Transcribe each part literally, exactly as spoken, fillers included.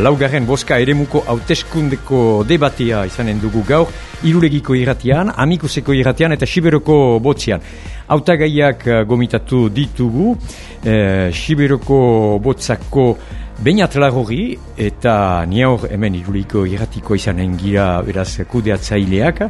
laugarren boska eremuko hauteskundeko debatea izanen dugu gaur, Irulegiko irratian, Amikuseko irratian eta Siberoko botzian. Hautagaiak gomitatu ditugu, e, Siberoko botzako Beñat Larrori eta niaur hemen Irulegiko irratiko izanen gira beraz kudeatzaileak,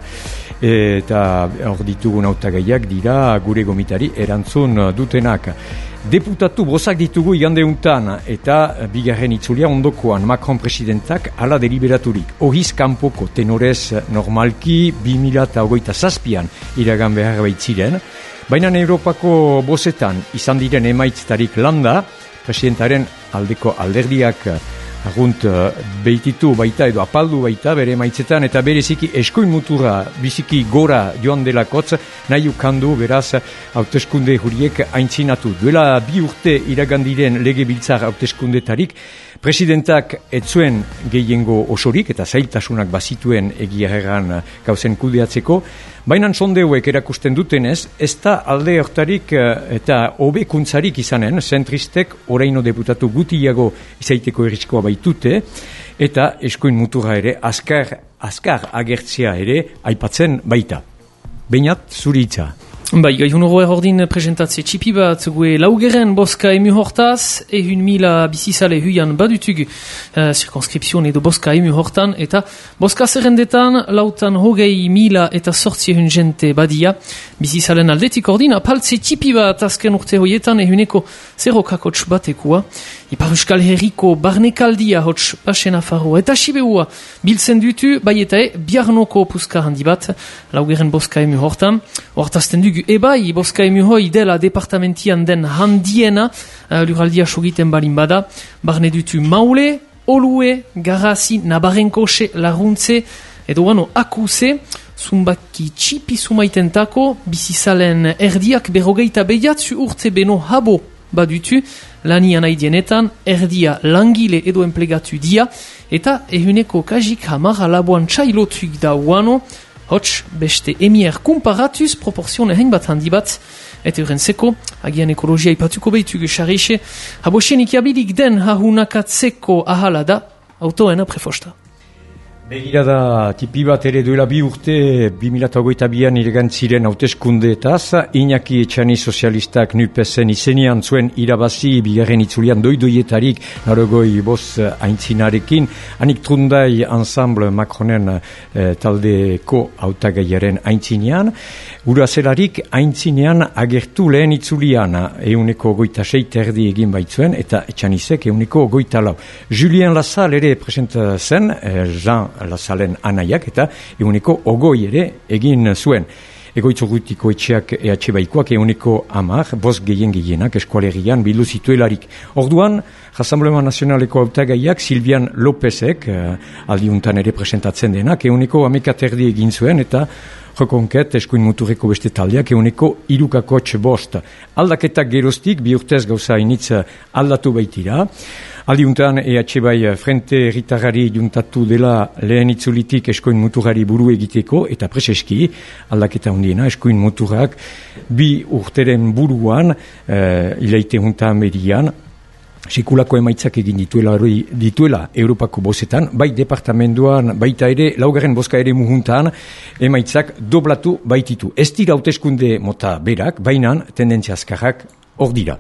eta hor ditugun hautagaiak dira gure gomitari erantzun dutenak. Deputatu bozak ditugu igandeuntan eta bigarren itzulia ondokoan Macron presidentak ala deliberaturik. Horiz kanpoko tenorez normalki bi mila hogeita zazpian iragan behar baitziren. Baina Europako bozetan izan diren emaitztarik landa, presidentaren aldeko alderdiak argunt behititu baita edo apaldu baita bere maitzetan eta bereziki eskuin mutura biziki gora joan delakotz nahi ukandu beraz hauteskunde huriek aintzinatu. Duela bi urte iragandiren lege biltzar hauteskundetarik presidentak etzuen gehiengo osorik eta zailtasunak bazituen egiarregan gauzen kudeatzeko, baina sondeuek erakusten dutenez, ez da alde hortarik eta hobekuntzarik izanen, zentristek oraino deputatu gutiago izaiteko eriskoa baitute, eta eskuin mutura ere azkar, azkar agertzea ere aipatzen baita. Beñat, zuri hitza. Bai, gaihun horo erordin presentatze txipi bat gue laugeren boska emu hortaz, ehun mila bizizale huian badutug uh, circonscription edo boska emu hortan, eta boska zerrendetan lautan hogei mila eta sortzi ehun jente badia. Bizizalen aldetik ordin, apaltze txipi bat azken urte hoietan ehuneko zero kakotx batekua. Ipar Euskal Herriko barnekaldia hots Pasen Afarroa eta Sibeua biltzen dutu, bai eta e, biarnoko puska handi bat, laugeren boska emu hortan. Hortazten dugu ebai, boska emu hoi dela departamentian den handiena, uh, luraldia sogiten balin bada, barne dutu Maule, Olue, Garazi, Nabarrenkose, Laruntze, edo gano Akuse, zumbaki txipi sumaitentako, bizizalen erdiak berrogeita behiatzu urte beno habo badutu, lanian aidienetan, erdia langile edo enplegatu dia, eta ehuneko kajik hamar alaboan txailotuk da uano, hots beste emier kumparatuz proporzione hein bat handi bat, eta euren zeko, agian ekologia ipatuko behitugu xarrixe, haboxenik jabilik den hahunakatzeko ahala da, autoena prefosta. Begira da, tipi bat ere duela bi urte, bi mila hogeita bian iregantziren hauteskundeetaz, Iñaki Etxani sozialistak nupesen izenian zuen irabazi bigarren itzulian doidoietarik narogoi boz aintzinarekin, anik trundai ensemble Macronen eh, taldeko hautagaiaren aintzinean, urazelarik aintzinean agertu lehen itzulian, euneko goita seit erdi egin baitzuen, eta Etxanisek euneko goita lau. Julien Lassalle ere presenta zen, eh, Jean Lasalen anaiak eta eguneko ogoi ere egin zuen. Egoitzogutiko etxeak E H baikoak eguneko amar, bost gehien gehienak eskualerian bildu zituelarik. Orduan, Rassemblement Nazionaleko hautagaiak Silvian Lopezek, eh, aldiuntan ere presentatzen denak, eguneko amekaterdi egin zuen eta Rekonket eskuin muturreko beste taldeak eguneko irukakotx bost. Aldaketak geroztik, bi urtez gauza initz aldatu baitira. Aldiuntan E H bai frente herritarrari juntatu dela lehen itzulitik eskuin muturrari buru egiteko eta preseski aldaketa hundiena eskuin muturrak bi urteren buruan eh, ilaite juntan median sekulako emaitzak egin dituela, dituela Europako bozetan, bai departamenduan, baita ere, laugarren boska ere muhuntan, emaitzak doblatu baititu. Ez dira hauteskunde mota berak, baina tendentzia azkarrak hor dira.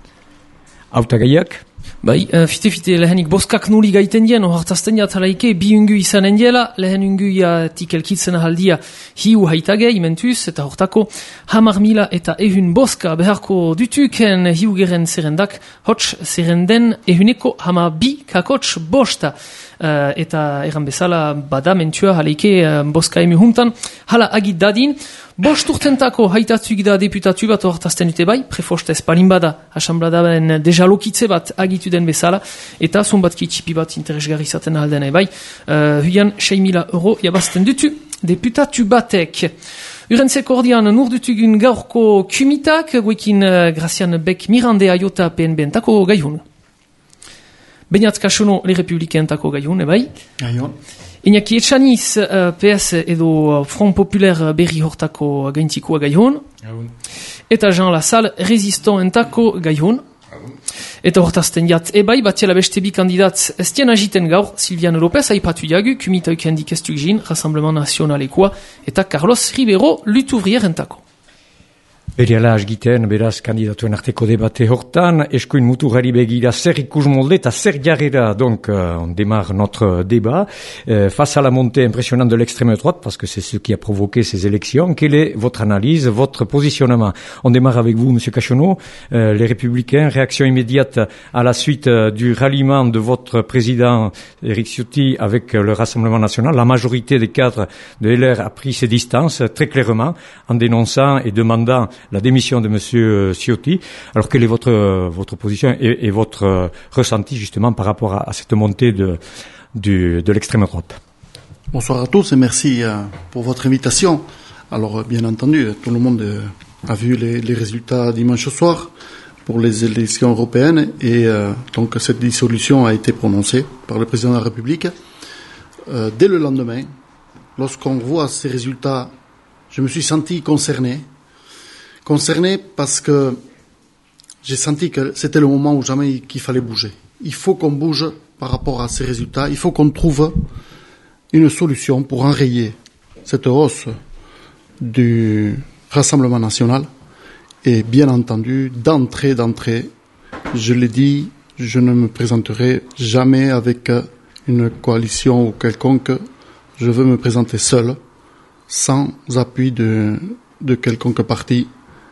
Hautagaiak? Bai, uh, fite-fite lehenik boskak nuli gaiten dien, ohartazten jatalaike, bi ungu izanen diela, lehen unguia tikelkitzen ahaldia hiu haitagei mentuz, eta hortako hamar mila eta ehun boska beharko dutuken hiu geren zerrendak, hots zerrenden ehuneko hamar bi kakots bosta. Uh, eta erran bezala bada mentua haleike uh, boska emu huntan, hala agit dadin, bost urtentako haitatzuk da deputatu bat hortazten dute bai, prefosta espalin bada, asambladaben dejalokitze bat agitu den bezala, eta zonbatki txipi bat interesgarri zaten aldena bai, uh, huian sei mila euro jabazten dutu deputatu batek. Urentzeko ordian nur dutugun gaurko kumitak, guekin uh, Grazian Beck Mirande Aiota P N B entako gaihun. Beñat Kasono, Le Republicaintako gaihun, bai? Gaion. Iñaki Etxaniz, uh, P S edo Front Populaire berri hortako gaintikoa gaihun. Gaion. Eta Jean Lassalle, Resistant entako gaihun. Eta hortazten jat, ebai batiala beste bi kandidat ez dien agiten gaur, Silviano Lopez aipatu jagu, kumita ukendik ez dugin, Rassemblement Nationalekoa, eta Carlos Rivero lutuvrierentako. Beriala asgiten, beraz, kandidatuen arteko debate hortan, eskuin muturari begira zer ikus molde eta zer jarrera. Donc, euh, on démarre notre débat. Euh, face à la montée impressionnante de l'extrême droite, parce que c'est ce qui a provoqué ces élections, quelle est votre analyse, votre positionnement? On démarre avec vous, Monsieur Cachonneau. Euh, les Républicains, réaction immédiate à la suite euh, du ralliement de votre président Éric Ciotti avec euh, le Rassemblement National. La majorité des cadres de L R a pris ses distances très clairement en dénonçant et demandant la démission de Monsieur Ciotti. Alors, quelle est votre votre position et, et votre euh, ressenti justement par rapport à, à cette montée de du, de l'extrême droite? Bonsoir à tous et merci euh, pour votre invitation. Alors, bien entendu, tout le monde euh, a vu les, les résultats dimanche soir pour les élections européennes et euh, donc cette dissolution a été prononcée par le président de la République. Euh, dès le lendemain, lorsqu'on voit ces résultats, je me suis senti concerné. Concerné parce que j'ai senti que c'était le moment où jamais qu'il fallait bouger. Il faut qu'on bouge par rapport à ces résultats. Il faut qu'on trouve une solution pour enrayer cette hausse du Rassemblement National. Et bien entendu, d'entrée, d'entrée, je l'ai dit, je ne me présenterai jamais avec une coalition ou quelconque. Je veux me présenter seul, sans appui de, de quelconque parti.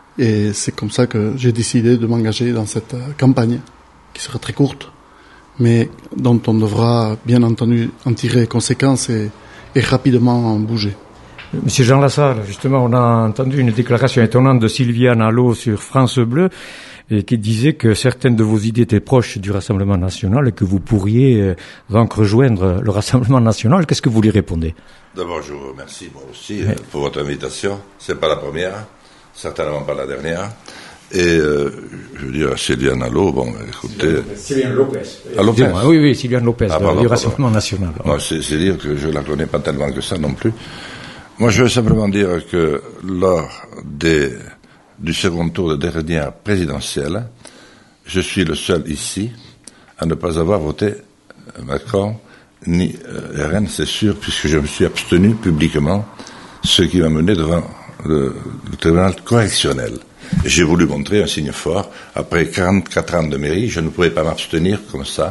Et c'est comme ça que j'ai décidé de m'engager dans cette campagne, qui sera très courte, mais dont on devra bien entendu en tirer les conséquences et, et rapidement en bouger. Monsieur Jean Lassalle, justement, on a entendu une déclaration étonnante de Sylviane Allo sur France Bleu, et qui disait que certaines de vos idées étaient proches du Rassemblement National et que vous pourriez euh, donc rejoindre le Rassemblement National. Qu'est-ce que vous lui répondez? D'abord, je vous remercie, moi aussi, oui. pour votre invitation. C'est pas la première. Certainement pas la dernière. Et euh, je veux dire, Sylviane Allo, bon, écoutez... Sylviane Lopez. Ah, Lopez. Oui, oui, Sylviane Lopez, ah, de, pardon, du Rassemblement National. Non, c'est, c'est dire que je la connais pas tellement que ça non plus. Moi, je veux simplement dire que lors des, du second tour de dernière présidentielle, je suis le seul ici à ne pas avoir voté Macron ni euh, R N, c'est sûr, puisque je me suis abstenu publiquement, ce qui m'a mené devant Le, le tribunal correctionnel. J'ai voulu montrer un signe fort. Après quarante-quatre ans de mairie, je ne pouvais pas m'abstenir comme ça,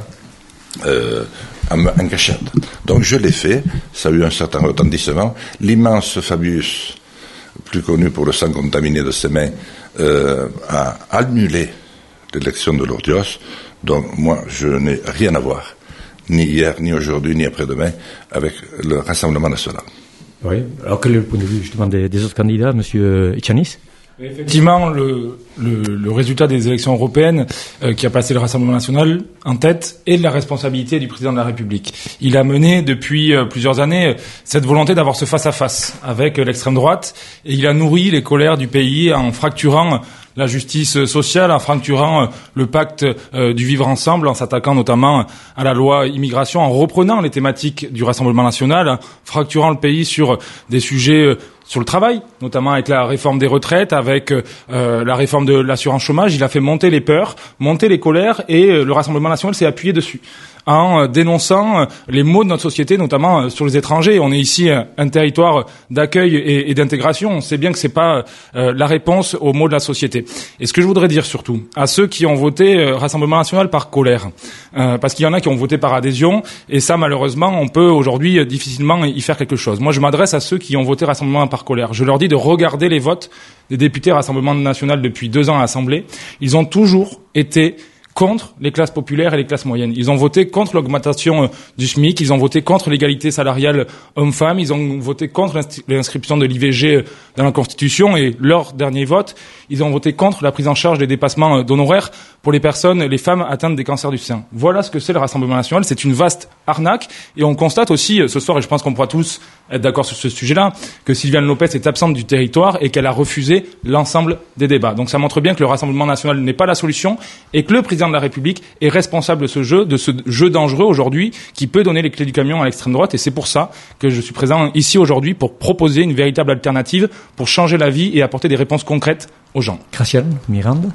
euh, en, en cachette. Donc je l'ai fait. Ça a eu un certain retentissement. L'immense Fabius, plus connu pour le sang contaminé de ses mains, euh, a annulé l'élection de Lourdios. Donc moi, je n'ai rien à voir, ni hier, ni aujourd'hui, ni après-demain, avec le Rassemblement National. Oui. Alors quel est le point de vue justement des, des autres candidats, Monsieur Etchanis? Effectivement, le, le, le résultat des élections européennes euh, qui a placé le Rassemblement National en tête est de la responsabilité du président de la République. Il a mené depuis euh, plusieurs années cette volonté d'avoir ce face-à-face avec euh, l'extrême droite et il a nourri les colères du pays en fracturant la justice sociale, en fracturant euh, le pacte euh, du vivre ensemble, en s'attaquant notamment à la loi immigration, en reprenant les thématiques du Rassemblement National, en fracturant le pays sur des sujets euh, sur le travail, notamment avec la réforme des retraites, avec euh, la réforme de l'assurance chômage. Il a fait monter les peurs, monter les colères, et euh, le Rassemblement National s'est appuyé dessus en euh, dénonçant euh, les maux de notre société, notamment euh, sur les étrangers. On est ici euh, un territoire d'accueil et, et d'intégration. On sait bien que c'est pas euh, la réponse aux maux de la société. Et ce que je voudrais dire surtout à ceux qui ont voté euh, Rassemblement National par colère, euh, parce qu'il y en a qui ont voté par adhésion, et ça malheureusement on peut aujourd'hui euh, difficilement y faire quelque chose. Moi je m'adresse à ceux qui ont voté Rassemblement par colère. Je leur dis de regarder les votes des députés Rassemblement National depuis deux ans à l'Assemblée. Ils ont toujours été contre les classes populaires et les classes moyennes. Ils ont voté contre l'augmentation du SMIC, ils ont voté contre l'égalité salariale homme-femme, ils ont voté contre l'inscription de l'I V G dans la Constitution et leur dernier vote, ils ont voté contre la prise en charge des dépassements d'honoraires pour les personnes, les femmes atteintes des cancers du sein. Voilà ce que c'est le Rassemblement National, c'est une vaste arnaque et on constate aussi ce soir, et je pense qu'on pourra tous être d'accord sur ce sujet-là, que Sylviane Lopez est absente du territoire et qu'elle a refusé l'ensemble des débats. Donc ça montre bien que le Rassemblement National n'est pas la solution et que le président de la République est responsable de ce jeu, de ce jeu dangereux aujourd'hui qui peut donner les clés du camion à l'extrême droite et c'est pour ça que je suis présent ici aujourd'hui pour proposer une véritable alternative pour changer la vie et apporter des réponses concrètes aux gens. Graciane, Miranda. Oui,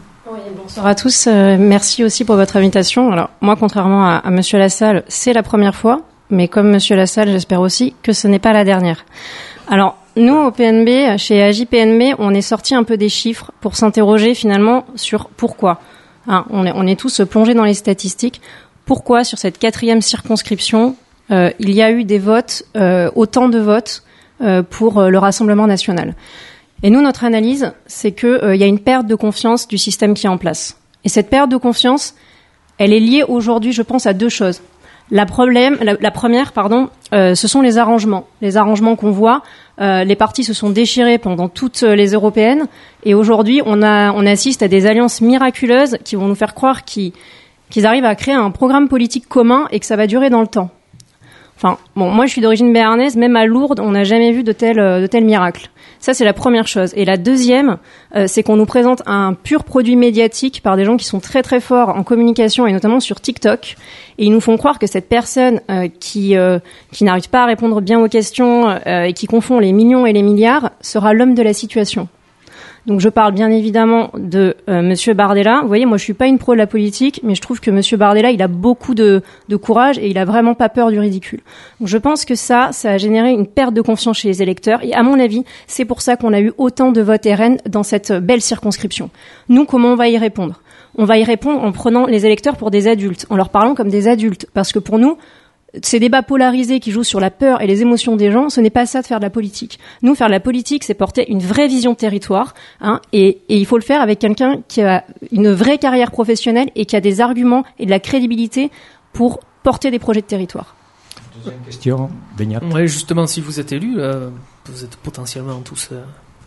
Bonsoir à tous. Euh, merci aussi pour votre invitation. Alors, moi, contrairement à, à Monsieur Lassalle, c'est la première fois. Mais comme Monsieur Lassalle, j'espère aussi que ce n'est pas la dernière. Alors, nous, au P N B, chez A J P N B, on est sorti un peu des chiffres pour s'interroger finalement sur pourquoi. Hein, on est, on est tous plongés dans les statistiques. Pourquoi, sur cette quatrième circonscription, euh, il y a eu des votes, euh, autant de votes euh, pour euh, le Rassemblement national. Et nous, notre analyse, c'est que euh, y a une perte de confiance du système qui est en place. Et cette perte de confiance, elle est liée aujourd'hui, je pense, à deux choses. La, problème, la, la première, pardon, euh, ce sont les arrangements. Les arrangements qu'on voit, euh, les partis se sont déchirés pendant toutes les européennes, et aujourd'hui, on, a, on assiste à des alliances miraculeuses qui vont nous faire croire qu'ils, qu'ils arrivent à créer un programme politique commun et que ça va durer dans le temps. Enfin, bon, moi, je suis d'origine béarnaise, même à Lourdes, on n'a jamais vu de tel, de tel miracle. Ça, c'est la première chose. Et la deuxième, euh, c'est qu'on nous présente un pur produit médiatique par des gens qui sont très très forts en communication et notamment sur TikTok. Et ils nous font croire que cette personne euh, qui euh, qui n'arrive pas à répondre bien aux questions euh, et qui confond les millions et les milliards sera l'homme de la situation. Donc je parle bien évidemment de euh, Monsieur Bardella. Vous voyez, moi je suis pas une pro de la politique, mais je trouve que Monsieur Bardella, il a beaucoup de, de courage et il a vraiment pas peur du ridicule. Donc je pense que ça, ça a généré une perte de confiance chez les électeurs. Et à mon avis, c'est pour ça qu'on a eu autant de votes R N dans cette belle circonscription. Nous, comment on va y répondre ? On va y répondre en prenant les électeurs pour des adultes, en leur parlant comme des adultes. Parce que pour nous, ces débats polarisés qui jouent sur la peur et les émotions des gens, ce n'est pas ça de faire de la politique. Nous, faire de la politique, c'est porter une vraie vision de territoire, hein, et, et il faut le faire avec quelqu'un qui a une vraie carrière professionnelle et qui a des arguments et de la crédibilité pour porter des projets de territoire. Deuxième question, Beñat. Oui, justement, si vous êtes élu, euh, vous êtes potentiellement tous... Euh,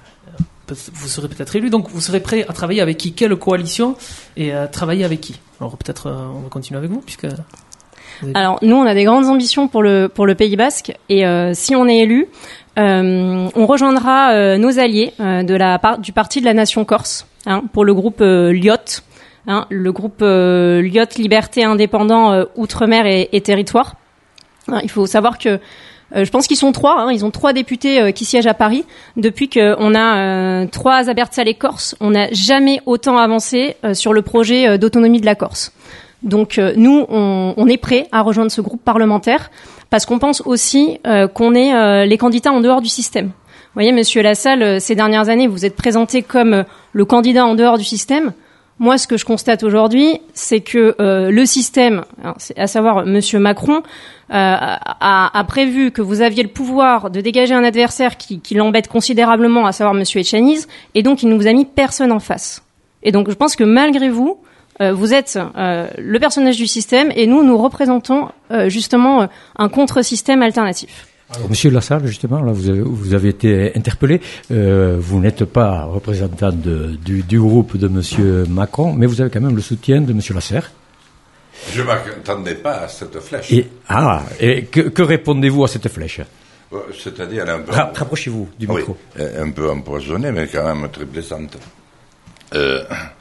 vous serez peut-être élu, donc vous serez prêt à travailler avec qui ? Quelle coalition ? Et à travailler avec qui ? Alors peut-être, euh, on va continuer avec vous, puisque... Alors nous, on a des grandes ambitions pour le pour le Pays Basque et euh, si on est élu, euh, on rejoindra euh, nos alliés euh, de la part du Parti de la Nation Corse, hein, pour le groupe euh, L I O T, hein, le groupe euh, L I O T Liberté Indépendant euh, Outre-mer et, et Territoire. Hein, il faut savoir que euh, je pense qu'ils sont trois, hein, ils ont trois députés euh, qui siègent à Paris. Depuis qu'on a euh, trois Abertzale Corse, on n'a jamais autant avancé euh, sur le projet euh, d'autonomie de la Corse. Donc euh, nous, on, on est prêts à rejoindre ce groupe parlementaire parce qu'on pense aussi euh, qu'on est euh, les candidats en dehors du système. Vous voyez, Monsieur Lassalle, euh, ces dernières années, vous êtes présenté comme euh, le candidat en dehors du système. Moi, ce que je constate aujourd'hui, c'est que euh, le système, alors, à savoir Monsieur Macron, euh, a, a prévu que vous aviez le pouvoir de dégager un adversaire qui, qui l'embête considérablement, à savoir Monsieur Echeniz, et donc il ne vous a mis personne en face. Et donc je pense que malgré vous, Euh, vous êtes euh, le personnage du système et nous, nous représentons euh, justement euh, un contre-système alternatif. Alors, Monsieur Lassalle, justement, là, vous avez, vous avez été interpellé. Euh, vous n'êtes pas représentant de, du, du groupe de Monsieur Macron, mais vous avez quand même le soutien de Monsieur Lasserre. Je ne m'attendais pas à cette flèche. Et, ah, et que, que répondez-vous à cette flèche ? C'est-à-dire, elle est un peu... Ra- rapprochez-vous du micro. Oui, un peu empoisonnée, mais quand même très plaisante. Euh...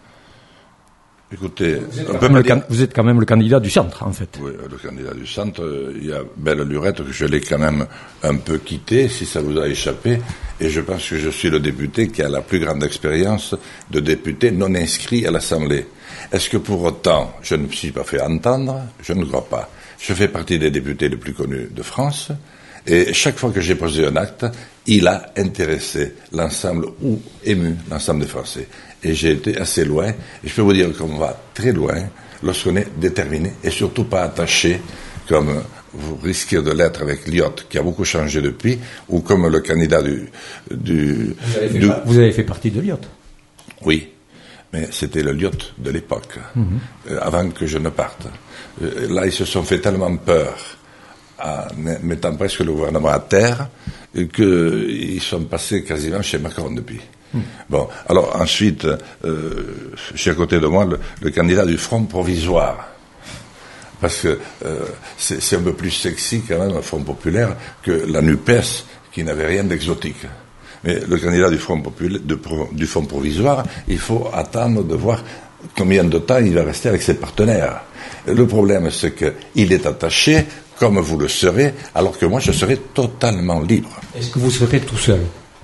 Écoutez, vous êtes, on peut dire... can... vous êtes quand même le candidat du centre, en fait. Oui, le candidat du centre. Il y a belle lurette que je l'ai quand même un peu quitté, si ça vous a échappé. Et je pense que je suis le député qui a la plus grande expérience de député non inscrit à l'Assemblée. Est-ce que pour autant, je ne me suis pas fait entendre ? Je ne crois pas. Je fais partie des députés les plus connus de France. Et chaque fois que j'ai posé un acte, il a intéressé l'ensemble ou ému l'ensemble des Français. Et j'ai été assez loin. Et je peux vous dire qu'on va très loin lorsqu'on est déterminé et surtout pas attaché, comme vous risquez de l'être avec L I O T, qui a beaucoup changé depuis, ou comme le candidat du... du, vous, avez du... Fait, vous avez fait partie de L I O T. Oui, mais c'était le L I O T de l'époque, mm-hmm. euh, avant que je ne parte. Euh, là, ils se sont fait tellement peur en mettant presque le gouvernement à terre, qu'ils sont passés quasiment chez Macron depuis. Mmh. Bon, alors ensuite, euh, j'ai à côté de moi le, le candidat du Front provisoire, parce que euh, c'est, c'est un peu plus sexy quand même, un Front populaire, que la NUPES, qui n'avait rien d'exotique. Mais le candidat du Front, populaire, de, du Front provisoire, il faut attendre de voir combien de temps il va rester avec ses partenaires. Et le problème, c'est qu'il est attaché, comme vous le serez, alors que moi, je serai totalement libre. Est-ce que vous serez tout seul ?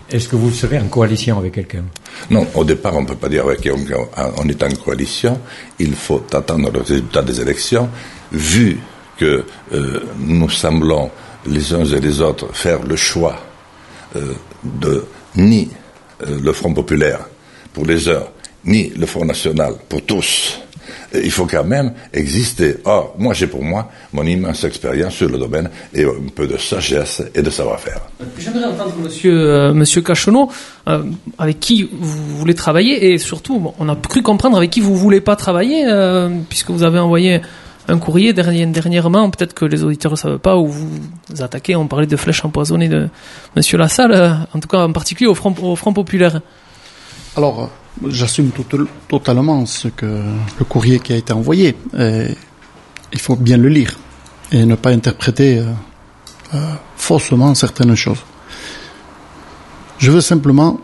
Est-ce que vous serez en coalition avec quelqu'un? Non, au départ, on ne peut pas dire avec qui on, on est en coalition. Il faut attendre le résultat des élections. Vu que euh, nous semblons les uns et les autres faire le choix euh, de ni euh, le Front populaire pour les uns, ni le Front national pour tous, il faut quand même exister. Or, moi j'ai pour moi mon immense expérience sur le domaine et un peu de sagesse et de savoir-faire. J'aimerais entendre Monsieur euh, Monsieur Cachonneau, euh, avec qui vous voulez travailler et surtout, bon, on a cru comprendre avec qui vous voulez pas travailler, euh, puisque vous avez envoyé un courrier dernièrement, peut-être que les auditeurs ne savent pas, où vous attaquez, on parlait de flèches empoisonnées de Monsieur Lassalle, euh, en tout cas en particulier au Front, au Front populaire. Alors, j'assume tout, totalement ce que le courrier qui a été envoyé. Et il faut bien le lire et ne pas interpréter euh, euh, faussement certaines choses. Je veux simplement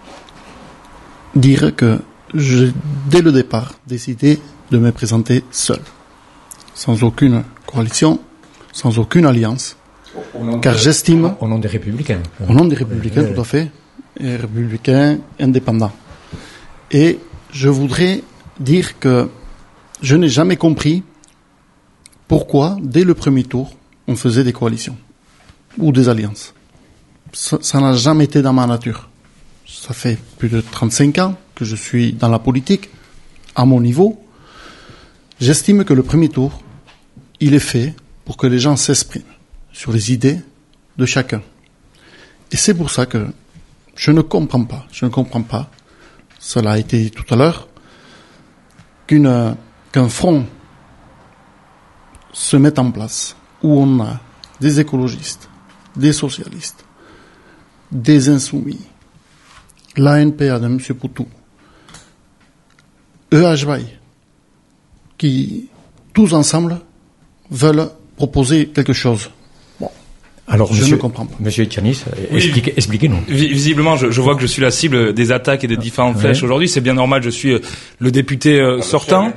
dire que j'ai, dès le départ, décidé de me présenter seul, sans aucune coalition, sans aucune alliance, car de, j'estime... Au nom des Républicains. Au nom des Républicains, tout à fait, et Républicains indépendants. Et je voudrais dire que je n'ai jamais compris pourquoi, dès le premier tour, on faisait des coalitions ou des alliances. Ça, ça n'a jamais été dans ma nature. Ça fait plus de trente-cinq ans que je suis dans la politique, à mon niveau. J'estime que le premier tour, il est fait pour que les gens s'expriment sur les idées de chacun. Et c'est pour ça que je ne comprends pas, je ne comprends pas, cela a été dit tout à l'heure, qu'une, qu'un front se mette en place où on a des écologistes, des socialistes, des insoumis, l'A N P A de M. Poutou, E H V A I, qui, tous ensemble, veulent proposer quelque chose. Bon. Alors, je monsieur, ne comprends pas. Monsieur Etchanis, oui. expliquez, expliquez-nous. Visiblement, je, je vois que je suis la cible des attaques et des différentes ouais. flèches aujourd'hui. C'est bien normal, je suis le député euh, sortant.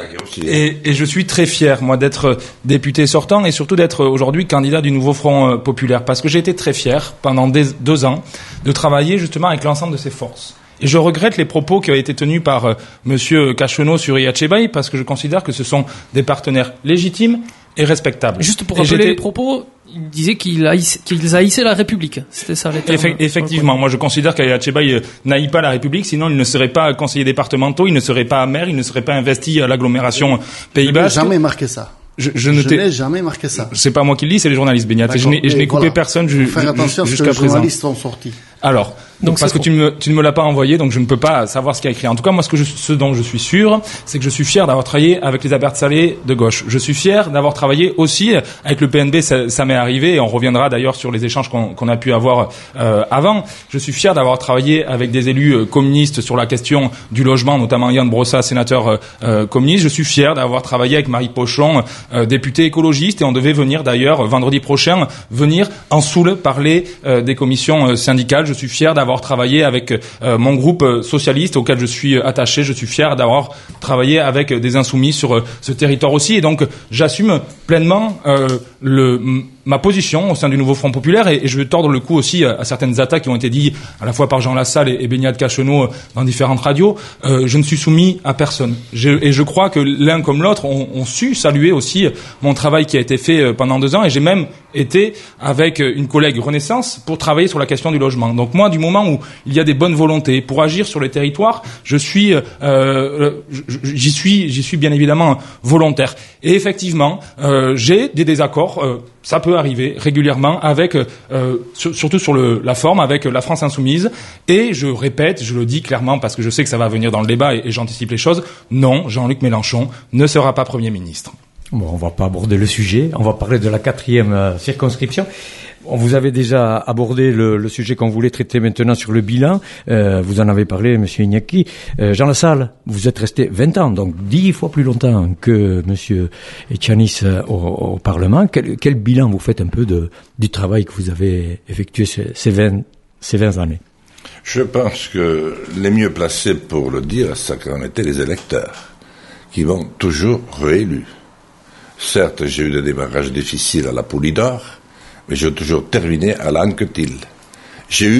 Et, et je suis très fier, moi, d'être député sortant et surtout d'être aujourd'hui candidat du nouveau Front euh, populaire. Parce que j'ai été très fier, pendant des, deux ans, de travailler justement avec l'ensemble de ces forces. Et je regrette les propos qui ont été tenus par euh, Monsieur Cachonneau sur I H B I parce que je considère que ce sont des partenaires légitimes et respectables. Juste pour rappeler les propos, il disait qu'ils haïssaient, qu'ils haïssaient la République. C'était ça les termes. Effe- effectivement, moi je considère qu'I H B I n'haït pas la République, sinon il ne serait pas conseiller départemental, il ne serait pas maire, il ne serait pas investi à l'agglomération Pays Basque. Je n'ai jamais marqué ça. Je, je, ne je n'ai jamais marqué ça. C'est pas moi qui le dis, c'est les journalistes, Benyat. Et je n'ai, et je n'ai coupé voilà. personne ju, Faire attention ju, jusqu'à présent. Les journalistes sont sortis. Alors, donc parce que tu, me, tu ne me l'as pas envoyé, donc je ne peux pas savoir ce qu'il y a écrit. En tout cas, moi, ce, que je, ce dont je suis sûr, c'est que je suis fier d'avoir travaillé avec les Albert Salé de gauche. Je suis fier d'avoir travaillé aussi avec le P N B, ça, ça m'est arrivé, et on reviendra d'ailleurs sur les échanges qu'on, qu'on a pu avoir euh, avant. Je suis fier d'avoir travaillé avec des élus euh, communistes sur la question du logement, notamment Yann Brossa, sénateur euh, communiste. Je suis fier d'avoir travaillé avec Marie Pochon, euh, députée écologiste, et on devait venir d'ailleurs vendredi prochain venir en Soule parler euh, des commissions euh, syndicales. Je suis fier d'avoir travaillé avec euh, mon groupe euh, socialiste auquel je suis euh, attaché. Je suis fier d'avoir travaillé avec euh, des insoumis sur euh, ce territoire aussi, et donc j'assume pleinement euh, le m- ma position au sein du nouveau Front populaire, et, et je veux tordre le cou aussi à, à certaines attaques qui ont été dites à la fois par Jean Lassalle et, et Benyat Cachonneau dans différentes radios. Euh, je ne suis soumis à personne. Je, et je crois que l'un comme l'autre ont, ont su saluer aussi mon travail qui a été fait pendant deux ans, et j'ai même été avec une collègue Renaissance pour travailler sur la question du logement. Donc moi, du moment où il y a des bonnes volontés pour agir sur les territoires, je suis, euh, j'y suis, j'y suis bien évidemment volontaire. Et effectivement, euh, j'ai des désaccords. Euh, ça peut arriver régulièrement avec, euh, sur, surtout sur le, la forme, avec la France insoumise. Et je répète, je le dis clairement parce que je sais que ça va venir dans le débat et, et j'anticipe les choses. Non, Jean-Luc Mélenchon ne sera pas Premier ministre. Bon, on va pas aborder le sujet. On va parler de la quatrième euh, circonscription. On vous avait déjà abordé le, le sujet qu'on voulait traiter maintenant sur le bilan. Euh, vous en avez parlé, Monsieur Iñaki. Euh, Jean Lassalle, vous êtes resté vingt ans, donc dix fois plus longtemps que Monsieur Etchanis euh, au, au Parlement. Quel, quel bilan vous faites un peu de, du travail que vous avez effectué ces, ces, vingt, ces vingt années? Je pense que les mieux placés pour le dire, ça qu'en étaient les électeurs, qui m'ont toujours réélu. Certes, j'ai eu des démarrages difficiles à la Poulidor, mais j'ai toujours terminé à l'Anquetil. J'ai eu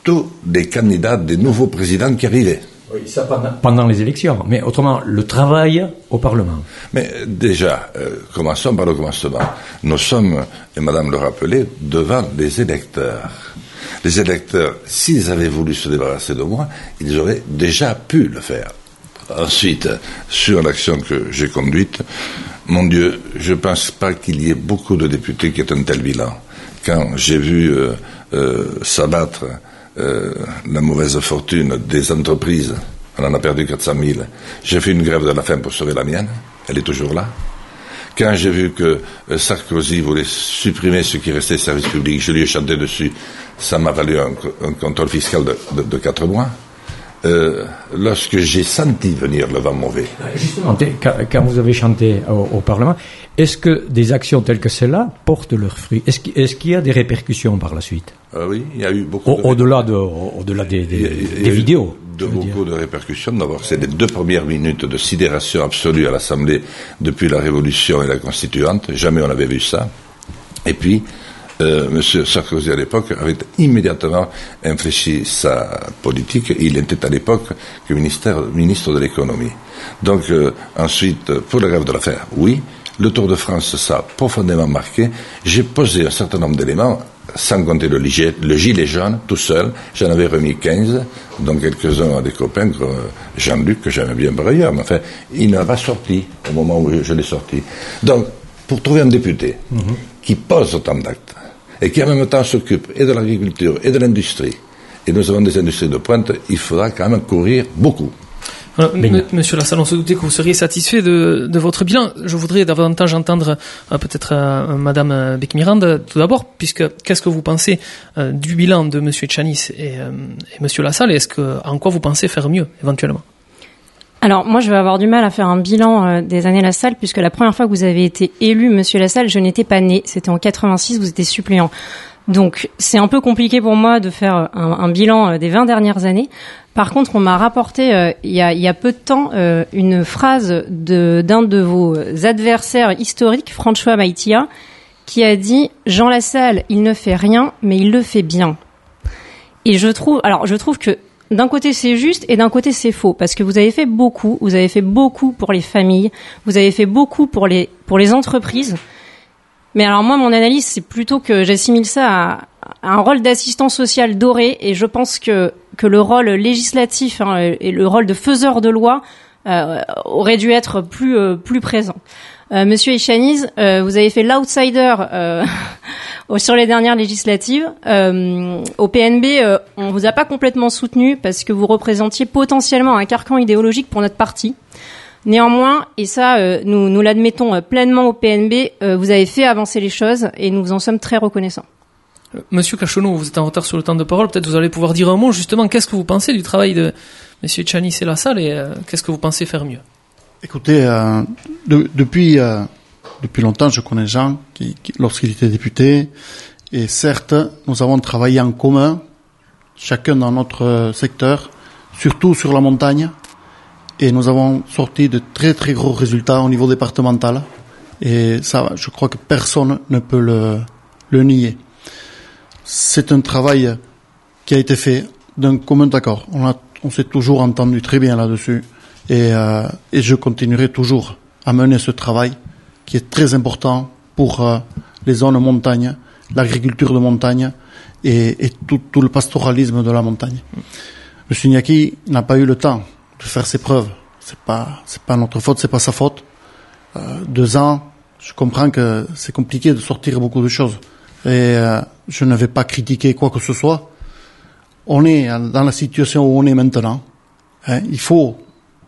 tous les candidats des nouveaux présidents qui arrivaient. Oui, ça pendant, pendant les élections, mais autrement, le travail au Parlement. Mais déjà, euh, commençons par le commencement. Nous sommes, et Madame le rappelait, devant les électeurs. Les électeurs, s'ils avaient voulu se débarrasser de moi, ils auraient déjà pu le faire. Ensuite, sur l'action que j'ai conduite, mon Dieu, je ne pense pas qu'il y ait beaucoup de députés qui aient un tel bilan. Quand j'ai vu euh, euh, s'abattre euh, la mauvaise fortune des entreprises, on en a perdu quatre cent mille, j'ai fait une grève de la faim pour sauver la mienne, elle est toujours là. Quand j'ai vu que euh, Sarkozy voulait supprimer ce qui restait service public, je lui ai chanté dessus, ça m'a valu un, un contrôle fiscal de, de, de quatre mois. Euh, lorsque j'ai senti venir le vent mauvais. Justement, quand, quand vous avez chanté au, au Parlement, est-ce que des actions telles que celles-là portent leurs fruits? Est-ce qu'il, est-ce qu'il y a des répercussions par la suite? euh, Oui, il y a eu beaucoup au, de... Au-delà, de, au-delà des, des, des, des vidéos. De beaucoup dire. de répercussions. D'abord, c'est les deux premières minutes de sidération absolue à l'Assemblée depuis la Révolution et la Constituante. Jamais on n'avait vu ça. Et puis, Euh, Monsieur Sarkozy à l'époque avait immédiatement infléchi sa politique. Il était à l'époque que ministère, ministre de l'économie. Donc euh, ensuite, pour la grève de la faim, oui. Le Tour de France, ça a profondément marqué. J'ai posé un certain nombre d'éléments, sans compter le, le gilet jaune, tout seul. J'en avais remis quinze, dont quelques-uns à des copains, Jean-Luc, que j'aimais bien par ailleurs. Mais enfin, il n'a pas sorti au moment où je l'ai sorti. Donc, pour trouver un député mm-hmm. qui pose autant d'actes, et qui en même temps s'occupe et de l'agriculture et de l'industrie, et nous avons des industries de pointe, il faudra quand même courir beaucoup. Voilà, m- Monsieur Lassalle, on se doutait que vous seriez satisfait de, de votre bilan. Je voudrais davantage entendre euh, peut-être euh, Madame Beck-Mirande tout d'abord, puisque qu'est-ce que vous pensez euh, du bilan de Monsieur Etchanis et, euh, et Monsieur Lassalle, et est-ce que, en quoi vous pensez faire mieux, éventuellement? Alors, moi, je vais avoir du mal à faire un bilan euh, des années Lassalle, puisque la première fois que vous avez été élu, Monsieur Lassalle, je n'étais pas né. C'était en quatre-vingt-six, vous étiez suppléant. Donc, c'est un peu compliqué pour moi de faire un, un bilan euh, des vingt dernières années. Par contre, on m'a rapporté, euh, il y a, il y a peu de temps, euh, une phrase de, d'un de vos adversaires historiques, François Maïtia, qui a dit « Jean Lassalle, il ne fait rien, mais il le fait bien ». Et je trouve, alors, je trouve que d'un côté c'est juste et d'un côté c'est faux, parce que vous avez fait beaucoup, vous avez fait beaucoup pour les familles, vous avez fait beaucoup pour les pour les entreprises. Mais alors moi, mon analyse, c'est plutôt que j'assimile ça à, à un rôle d'assistant social doré, et je pense que que le rôle législatif hein, et le rôle de faiseur de loi euh, aurait dû être plus euh, plus présent. Euh, Monsieur Etchanis, euh, vous avez fait l'outsider euh, sur les dernières législatives. Euh, au P N B, euh, on vous a pas complètement soutenu parce que vous représentiez potentiellement un carcan idéologique pour notre parti. Néanmoins, et ça, euh, nous, nous l'admettons euh, pleinement au P N B, euh, vous avez fait avancer les choses et nous vous en sommes très reconnaissants. Monsieur Cachonneau, vous êtes en retard sur le temps de parole. Peut-être vous allez pouvoir dire un mot justement. Qu'est-ce que vous pensez du travail de Monsieur Etchanis et Lassalle, et euh, qu'est-ce que vous pensez faire mieux? Écoutez, euh, de, depuis euh, depuis longtemps, je connais Jean qui, qui, lorsqu'il était député, et certes, nous avons travaillé en commun, chacun dans notre secteur, surtout sur la montagne, et nous avons sorti de très très gros résultats au niveau départemental, et ça, je crois que personne ne peut le, le nier. C'est un travail qui a été fait d'un commun accord. On, a, on s'est toujours entendu très bien là-dessus. Et, euh, et je continuerai toujours à mener ce travail qui est très important pour euh, les zones montagne, l'agriculture de montagne et, et tout, tout le pastoralisme de la montagne. Monsieur Iñaki n'a pas eu le temps de faire ses preuves. C'est pas, c'est pas notre faute, c'est pas sa faute. Euh, deux ans, je comprends que c'est compliqué de sortir beaucoup de choses. Et euh, je ne vais pas critiquer quoi que ce soit. On est dans la situation où on est maintenant. Hein, il faut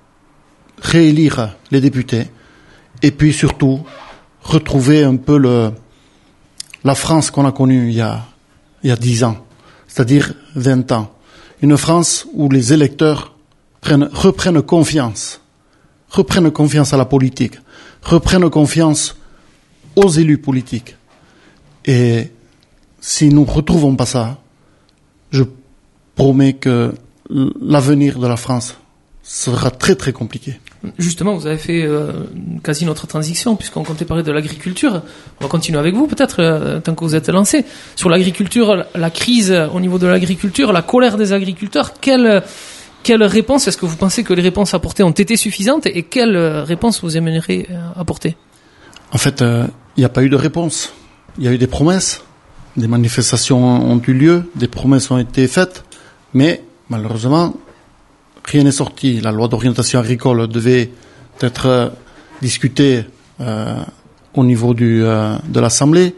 réélire les députés et puis surtout retrouver un peu le la France qu'on a connue il y a il y a dix ans, c'est-à-dire vingt ans. Une France où les électeurs prennent, reprennent confiance, reprennent confiance à la politique, reprennent confiance aux élus politiques. Et si nous ne retrouvons pas ça, je promets que l'avenir de la France sera très très compliqué. Justement, vous avez fait euh, quasi notre transition, puisqu'on comptait parler de l'agriculture. On va continuer avec vous, peut-être, euh, tant que vous êtes lancé. Sur l'agriculture, la crise au niveau de l'agriculture, la colère des agriculteurs, quelle, quelle réponse, est-ce que vous pensez que les réponses apportées ont été suffisantes, et quelle réponse vous aimeriez apporter? En fait, il euh, n'y a pas eu de réponse. Il y a eu des promesses. Des manifestations ont eu lieu, des promesses ont été faites, mais malheureusement, rien n'est sorti. La loi d'orientation agricole devait être euh, discutée euh, au niveau du, euh, de l'Assemblée,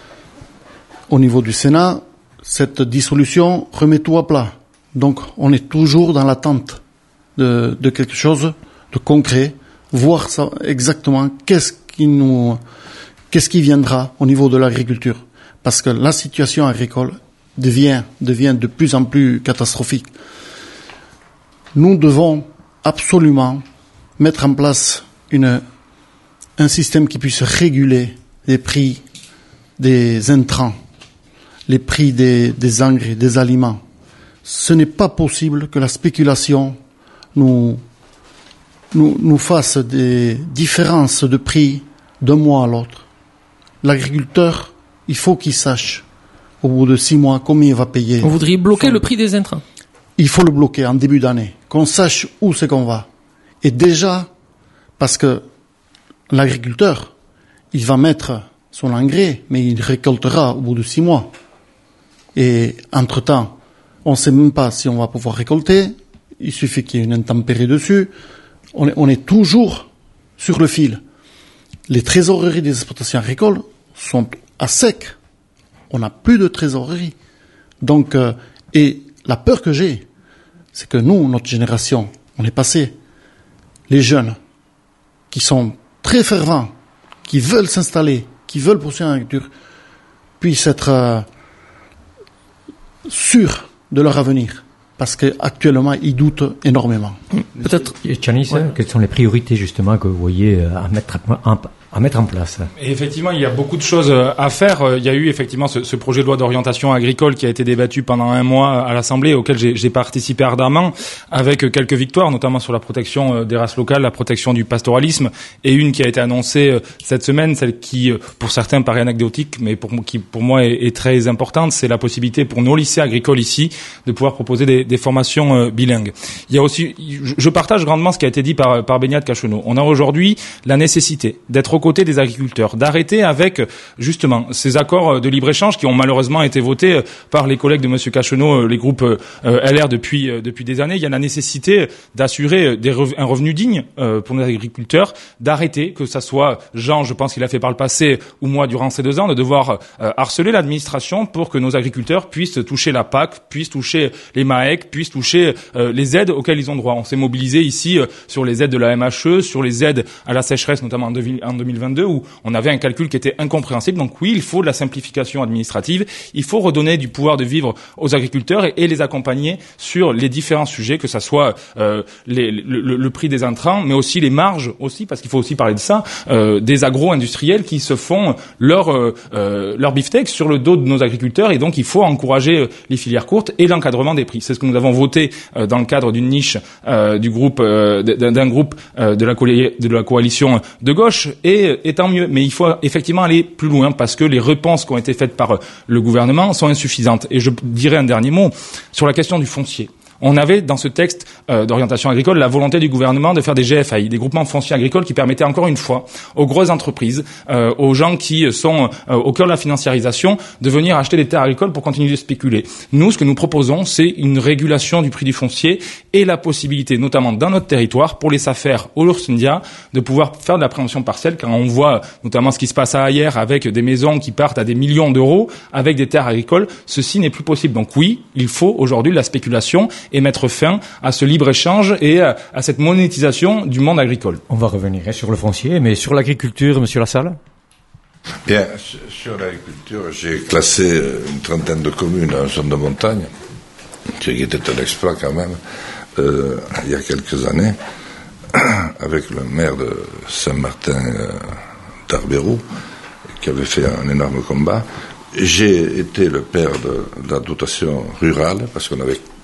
au niveau du Sénat. Cette dissolution remet tout à plat. Donc, on est toujours dans l'attente de, de quelque chose de concret, voir ça exactement qu'est-ce qui nous, qu'est-ce qui viendra au niveau de l'agriculture. Parce que la situation agricole devient, devient de plus en plus catastrophique. Nous devons absolument mettre en place une, un système qui puisse réguler les prix des intrants, les prix des, des engrais, des aliments. Ce n'est pas possible que la spéculation nous, nous, nous fasse des différences de prix d'un mois à l'autre. L'agriculteur, il faut qu'il sache, au bout de six mois, combien il va payer. Vous voudriez bloquer le prix des intrants? Il faut le bloquer en début d'année, qu'on sache où c'est qu'on va. Et déjà, parce que l'agriculteur, il va mettre son engrais, mais il récoltera au bout de six mois. Et entre-temps, on ne sait même pas si on va pouvoir récolter. Il suffit qu'il y ait une intempérie dessus. On est, on est toujours sur le fil. Les trésoreries des exploitations agricoles sont à sec. On n'a plus de trésorerie. Donc, euh, et la peur que j'ai, c'est que nous, notre génération, on est passé. Les jeunes qui sont très fervents, qui veulent s'installer, qui veulent poursuivre l'agriculture, puissent être euh, sûrs de leur avenir. Parce qu'actuellement, ils doutent énormément. Peut-être. Chanis, ouais. Quelles sont les priorités justement que vous voyez à mettre en, à mettre en place? Et effectivement, il y a beaucoup de choses à faire. Il y a eu effectivement ce, ce projet de loi d'orientation agricole qui a été débattu pendant un mois à l'Assemblée, auquel j'ai, j'ai participé ardemment, avec quelques victoires, notamment sur la protection des races locales, la protection du pastoralisme, et une qui a été annoncée cette semaine, celle qui, pour certains, paraît anecdotique, mais pour, qui, pour moi, est, est très importante, c'est la possibilité pour nos lycées agricoles ici de pouvoir proposer des, des formations euh, bilingues. Il y a aussi, je, je partage grandement ce qui a été dit par, par Beñat Cacheneau. On a aujourd'hui la nécessité d'être aux côtés des agriculteurs, d'arrêter avec, justement, ces accords de libre-échange qui ont malheureusement été votés par les collègues de M. Cacheneau, les groupes euh, L R depuis, euh, depuis des années. Il y a la nécessité d'assurer des rev- un revenu digne euh, pour nos agriculteurs, d'arrêter, que ça soit Jean, je pense qu'il a fait par le passé, ou moi durant ces deux ans, de devoir euh, harceler l'administration pour que nos agriculteurs puissent toucher la P A C, puissent toucher les M A E C, puissent toucher euh, les aides auxquelles ils ont droit. On s'est mobilisé ici euh, sur les aides de la M H E, sur les aides à la sécheresse, notamment en, deux, en deux mille vingt-deux, où on avait un calcul qui était incompréhensible. Donc oui, il faut de la simplification administrative, il faut redonner du pouvoir de vivre aux agriculteurs et, et les accompagner sur les différents sujets, que ça soit euh, les, le, le, le prix des intrants, mais aussi les marges aussi, parce qu'il faut aussi parler de ça, euh, des agro-industriels qui se font leur euh, euh, leur beefsteak sur le dos de nos agriculteurs, et donc il faut encourager les filières courtes et l'encadrement des prix. C'est ce que nous avons voté euh, dans le cadre d'une niche euh, du groupe euh, d'un, d'un groupe euh, de la co- de la coalition de gauche, et, et tant mieux. Mais il faut effectivement aller plus loin, parce que les réponses qui ont été faites par le gouvernement sont insuffisantes. Et je dirais un dernier mot sur la question du foncier. On avait dans ce texte euh, d'orientation agricole la volonté du gouvernement de faire des G F A I, des groupements fonciers agricoles, qui permettaient encore une fois aux grosses entreprises, euh, aux gens qui sont euh, au cœur de la financiarisation, de venir acheter des terres agricoles pour continuer de spéculer. Nous, ce que nous proposons, c'est une régulation du prix du foncier et la possibilité, notamment dans notre territoire, pour les SAFER au Lursundia, de pouvoir faire de la préemption partielle, quand on voit notamment ce qui se passe à Ayer avec des maisons qui partent à des millions d'euros avec des terres agricoles. Ceci n'est plus possible. Donc oui, il faut aujourd'hui de la spéculation et mettre fin à ce libre-échange et à, à cette monétisation du monde agricole. On va revenir sur le foncier, mais sur l'agriculture, Monsieur Lassalle? Bien, sur l'agriculture, j'ai classé une trentaine de communes en zone de montagne, ce qui était un exploit quand même, euh, il y a quelques années, avec le maire de Saint-Martin euh, d'Arbérou, qui avait fait un énorme combat. J'ai été le père de la dotation rurale, parce qu'on avait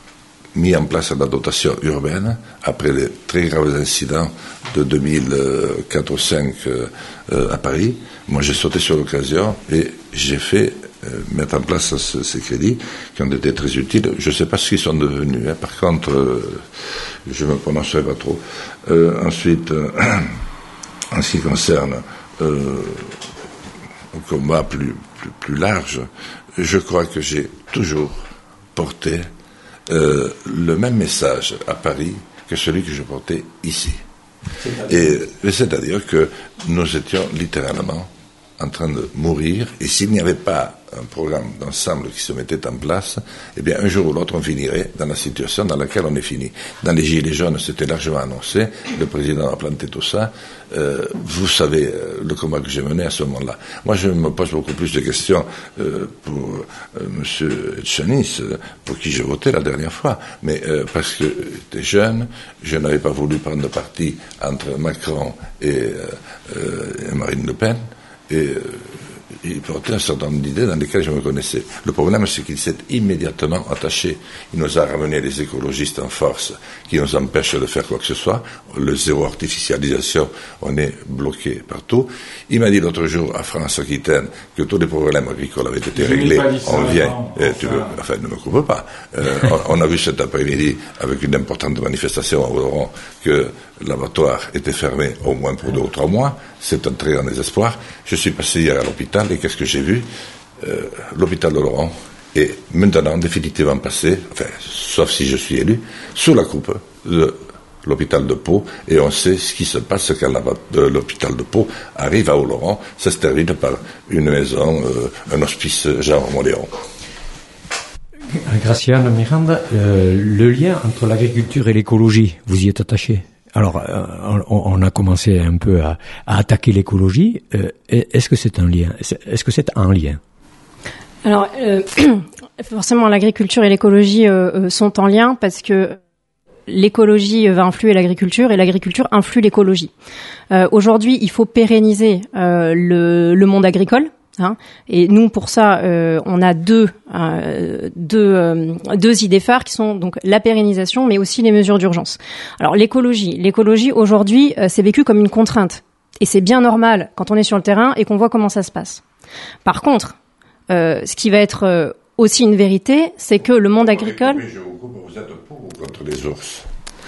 mis en place la dotation urbaine après les très graves incidents de deux mille quatre ou deux mille cinq euh, à Paris. Moi, j'ai sauté sur l'occasion et j'ai fait euh, mettre en place ce, ces crédits qui ont été très utiles. Je ne sais pas ce qu'ils sont devenus. Hein. Par contre, euh, je ne me prononcerai pas trop. Euh, ensuite, euh, en ce qui concerne euh, un combat plus, plus, plus large, je crois que j'ai toujours porté euh, le même message à Paris que celui que je portais ici. Et c'est-à-dire que nous étions littéralement en train de mourir, et s'il n'y avait pas un programme d'ensemble qui se mettait en place, eh bien, un jour ou l'autre, on finirait dans la situation dans laquelle on est fini. Dans les Gilets jaunes, c'était largement annoncé, le président a planté tout ça. Euh, vous savez euh, le combat que j'ai mené à ce moment-là. Moi, je me pose beaucoup plus de questions euh, pour euh, Monsieur Etchanis, pour qui j'ai voté la dernière fois, mais euh, parce que j'étais jeune, je n'avais pas voulu prendre parti entre Macron et, euh, euh, et Marine Le Pen, et euh, il portait un certain nombre d'idées dans lesquelles je me connaissais. Le problème, c'est qu'il s'est immédiatement attaché. Il nous a ramené les écologistes en force, qui nous empêchent de faire quoi que ce soit. Le zéro artificialisation, on est bloqué partout. Il m'a dit l'autre jour à France-Aquitaine que tous les problèmes agricoles avaient été je réglés. On vient. Et tu veux, enfin, ne me coupe pas. Euh, on, on a vu cet après-midi, avec une importante manifestation à Oloron, que l'abattoir était fermé au moins pour deux ou trois mois. C'est un très grand désespoir. Je suis passé hier à l'hôpital et qu'est-ce que j'ai vu? euh, L'hôpital de Oloron est maintenant définitivement passé, enfin, sauf si je suis élu, sous la coupe de l'hôpital de Pau, et on sait ce qui se passe quand la, de l'hôpital de Pau arrive à Oloron. Ça se termine par une maison, euh, un hospice genre Modéon. Graciane Miranda, euh, le lien entre l'agriculture et l'écologie, vous y êtes attaché? Alors, euh, on, on a commencé un peu à, à attaquer l'écologie. Euh, est-ce que c'est un lien? Est-ce que c'est un lien? Alors, euh, forcément, l'agriculture et l'écologie euh, sont en lien parce que l'écologie va influer l'agriculture et l'agriculture influe l'écologie. Euh, aujourd'hui, il faut pérenniser euh, le, le monde agricole. Hein, et nous, pour ça, euh, on a deux, euh, deux, euh, deux idées phares qui sont donc la pérennisation, mais aussi les mesures d'urgence. Alors l'écologie, l'écologie aujourd'hui, euh, c'est vécu comme une contrainte, et c'est bien normal quand on est sur le terrain et qu'on voit comment ça se passe. Par contre, euh, ce qui va être euh, aussi une vérité, c'est que le monde agricole. Mais je vous coupe, vous êtes pour ou contre les ours?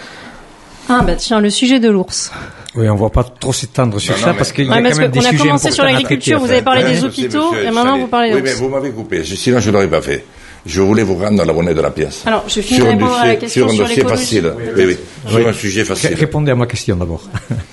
Ah bah tiens, le sujet de l'ours. Oui, on ne va pas trop s'étendre sur non, ça non, parce qu'il y a ouais, quand même des sujets importants. On a commencé sur l'agriculture, vous avez parlé ouais, des hôpitaux et maintenant vous parlez des ours. Oui, mais vous m'avez coupé, sinon je ne l'aurais pas fait. Je voulais vous rendre la monnaie de la pièce. Alors, je finis de répondre à la question sur l'écologie. Sur un dossier facile. Oui, oui. oui. oui. Sur un sujet facile. Répondez à ma question d'abord.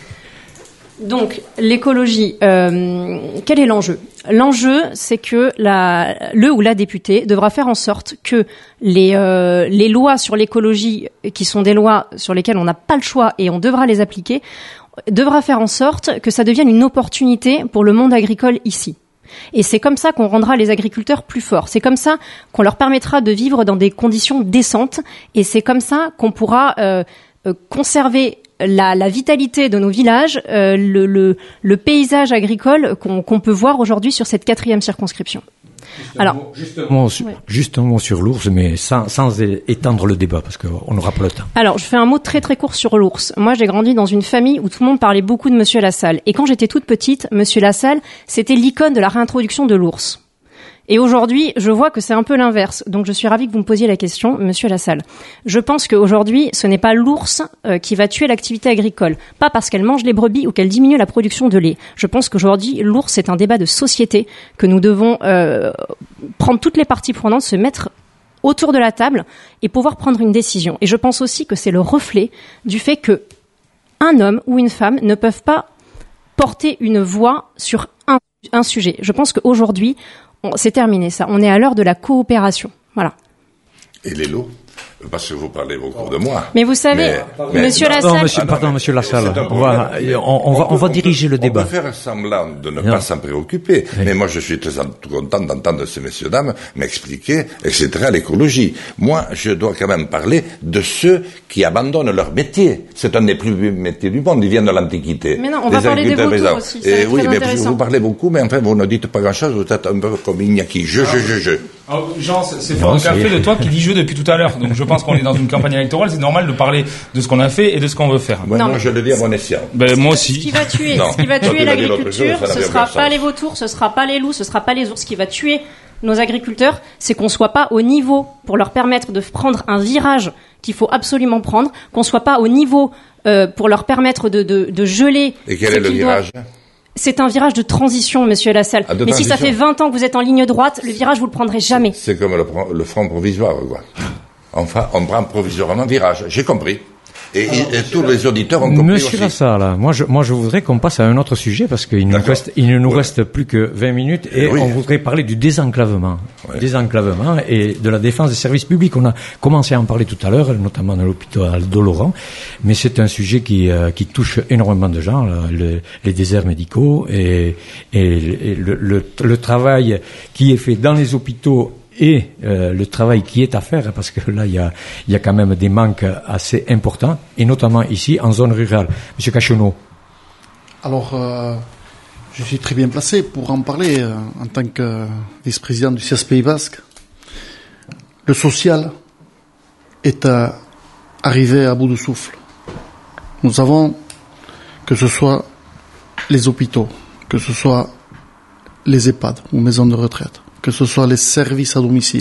Donc, l'écologie, euh, quel est l'enjeu? L'enjeu, c'est que la, le ou la députée devra faire en sorte que les, euh, les lois sur l'écologie, qui sont des lois sur lesquelles on n'a pas le choix et on devra les appliquer, devra faire en sorte que ça devienne une opportunité pour le monde agricole ici. Et c'est comme ça qu'on rendra les agriculteurs plus forts. C'est comme ça qu'on leur permettra de vivre dans des conditions décentes. Et c'est comme ça qu'on pourra euh, euh, conserver la, la vitalité de nos villages, euh, le, le, le paysage agricole qu'on, qu'on peut voir aujourd'hui sur cette quatrième circonscription. Juste Alors, mot, juste, un mot, sur, ouais. juste un mot sur l'ours, mais sans, sans étendre le débat, parce qu'on n'aura pas le temps. Alors, je fais un mot très très court sur l'ours. Moi, j'ai grandi dans une famille où tout le monde parlait beaucoup de Monsieur Lassalle. Et quand j'étais toute petite, Monsieur Lassalle, c'était l'icône de la réintroduction de l'ours. Et aujourd'hui, je vois que c'est un peu l'inverse. Donc, je suis ravie que vous me posiez la question, Monsieur Lassalle. Je pense qu'aujourd'hui, ce n'est pas l'ours euh, qui va tuer l'activité agricole. Pas parce qu'elle mange les brebis ou qu'elle diminue la production de lait. Je pense qu'aujourd'hui, l'ours, c'est un débat de société que nous devons euh, prendre toutes les parties prenantes, se mettre autour de la table et pouvoir prendre une décision. Et je pense aussi que c'est le reflet du fait que un homme ou une femme ne peuvent pas porter une voix sur un, un sujet. Je pense qu'aujourd'hui, c'est terminé ça. On est à l'heure de la coopération. Voilà. Et les lots? Parce que vous parlez beaucoup de moi. Mais vous savez, mais, mais, Monsieur Lassalle... Non, monsieur, pardon, Monsieur Lassalle. On va, on, on va, on va diriger le débat. On peut faire semblant de ne non. pas s'en préoccuper. Oui. Mais moi, je suis très content d'entendre ces messieurs dames m'expliquer, et cetera, l'écologie. Moi, je dois quand même parler de ceux qui abandonnent leur métier. C'est un des plus vieux métiers du monde. Ils viennent de l'Antiquité. Mais non, on va parler des vautours aussi. Et oui, mais vous parlez beaucoup, mais enfin, vous ne dites pas grand-chose. Vous êtes un peu comme Iñaki. Je, je, je, je. Alors, Jean, c'est fort un café de toi qui dit jeu depuis tout à l'heure. Donc je pense qu'on est dans une campagne électorale, c'est normal de parler de ce qu'on a fait et de ce qu'on veut faire. Ouais, moi, je le dis à bon escient. Ben, moi aussi. Ce qui va tuer, Non. ce qui va Toi, tuer tu l'as dit l'autre l'agriculture, jour, ça ce n'avait sera aucun pas sens. les vautours, ce sera pas les loups, ce sera pas les ours. Ce qui va tuer nos agriculteurs, c'est qu'on soit pas au niveau pour leur permettre de prendre un virage qu'il faut absolument prendre, qu'on soit pas au niveau euh, pour leur permettre de, de, de geler. Et quel ce est le qu'ils virage? doivent. C'est un virage de transition, monsieur Lassalle. Ah, de Mais si ça fait transition. vingt ans que vous êtes en ligne droite, le virage, vous le prendrez jamais. C'est comme le, pro- le front provisoire, quoi. Enfin, on prend provisoirement virage. J'ai compris. Et, et- et tous les auditeurs ont compris Monsieur aussi. Lassalle, moi je, moi je voudrais qu'on passe à un autre sujet parce qu'il nous D'accord. reste, il ne nous Ouais. reste plus que vingt minutes et Oui. on voudrait parler du désenclavement. Ouais. Désenclavement et de la défense des services publics. On a commencé à en parler tout à l'heure, notamment dans l'hôpital d'Oloron, mais c'est un sujet qui, euh, qui touche énormément de gens, là, le- les déserts médicaux et, et, le- et le, le, le travail qui est fait dans les hôpitaux et euh, le travail qui est à faire, parce que là, il y a, il y a quand même des manques assez importants, et notamment ici, en zone rurale. Monsieur Cachonneau. Alors, euh, je suis très bien placé pour en parler euh, en tant que vice-président du C S Pays Basque. Le social est euh, arrivé à bout de souffle. Nous avons, que ce soit les hôpitaux, que ce soit les EHPAD ou maisons de retraite, que ce soit les services à domicile,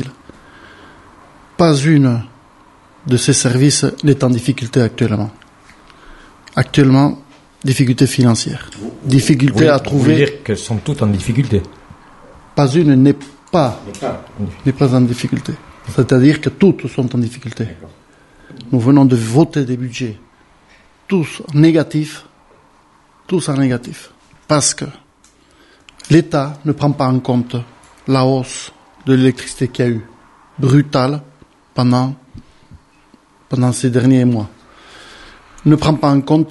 pas une de ces services n'est en difficulté actuellement. Actuellement, difficultés financières, difficultés à Vous trouver. voulez dire qu'elles sont toutes en difficulté. Pas une n'est pas, n'est pas en difficulté. C'est-à-dire que toutes sont en difficulté. Nous venons de voter des budgets, tous négatifs, tous en négatif, parce que l'État ne prend pas en compte la hausse de l'électricité qu'il y a eu, brutale, pendant, pendant ces derniers mois. Ne prend pas en compte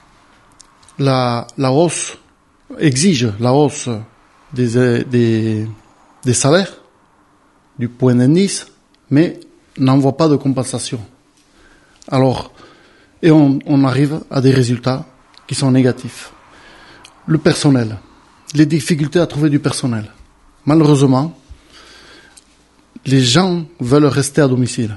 la, la hausse, exige la hausse des, des, des salaires, du point d'indice, mais n'envoie pas de compensation. Alors, et on, on arrive à des résultats qui sont négatifs. Le personnel, les difficultés à trouver du personnel. Malheureusement, les gens veulent rester à domicile.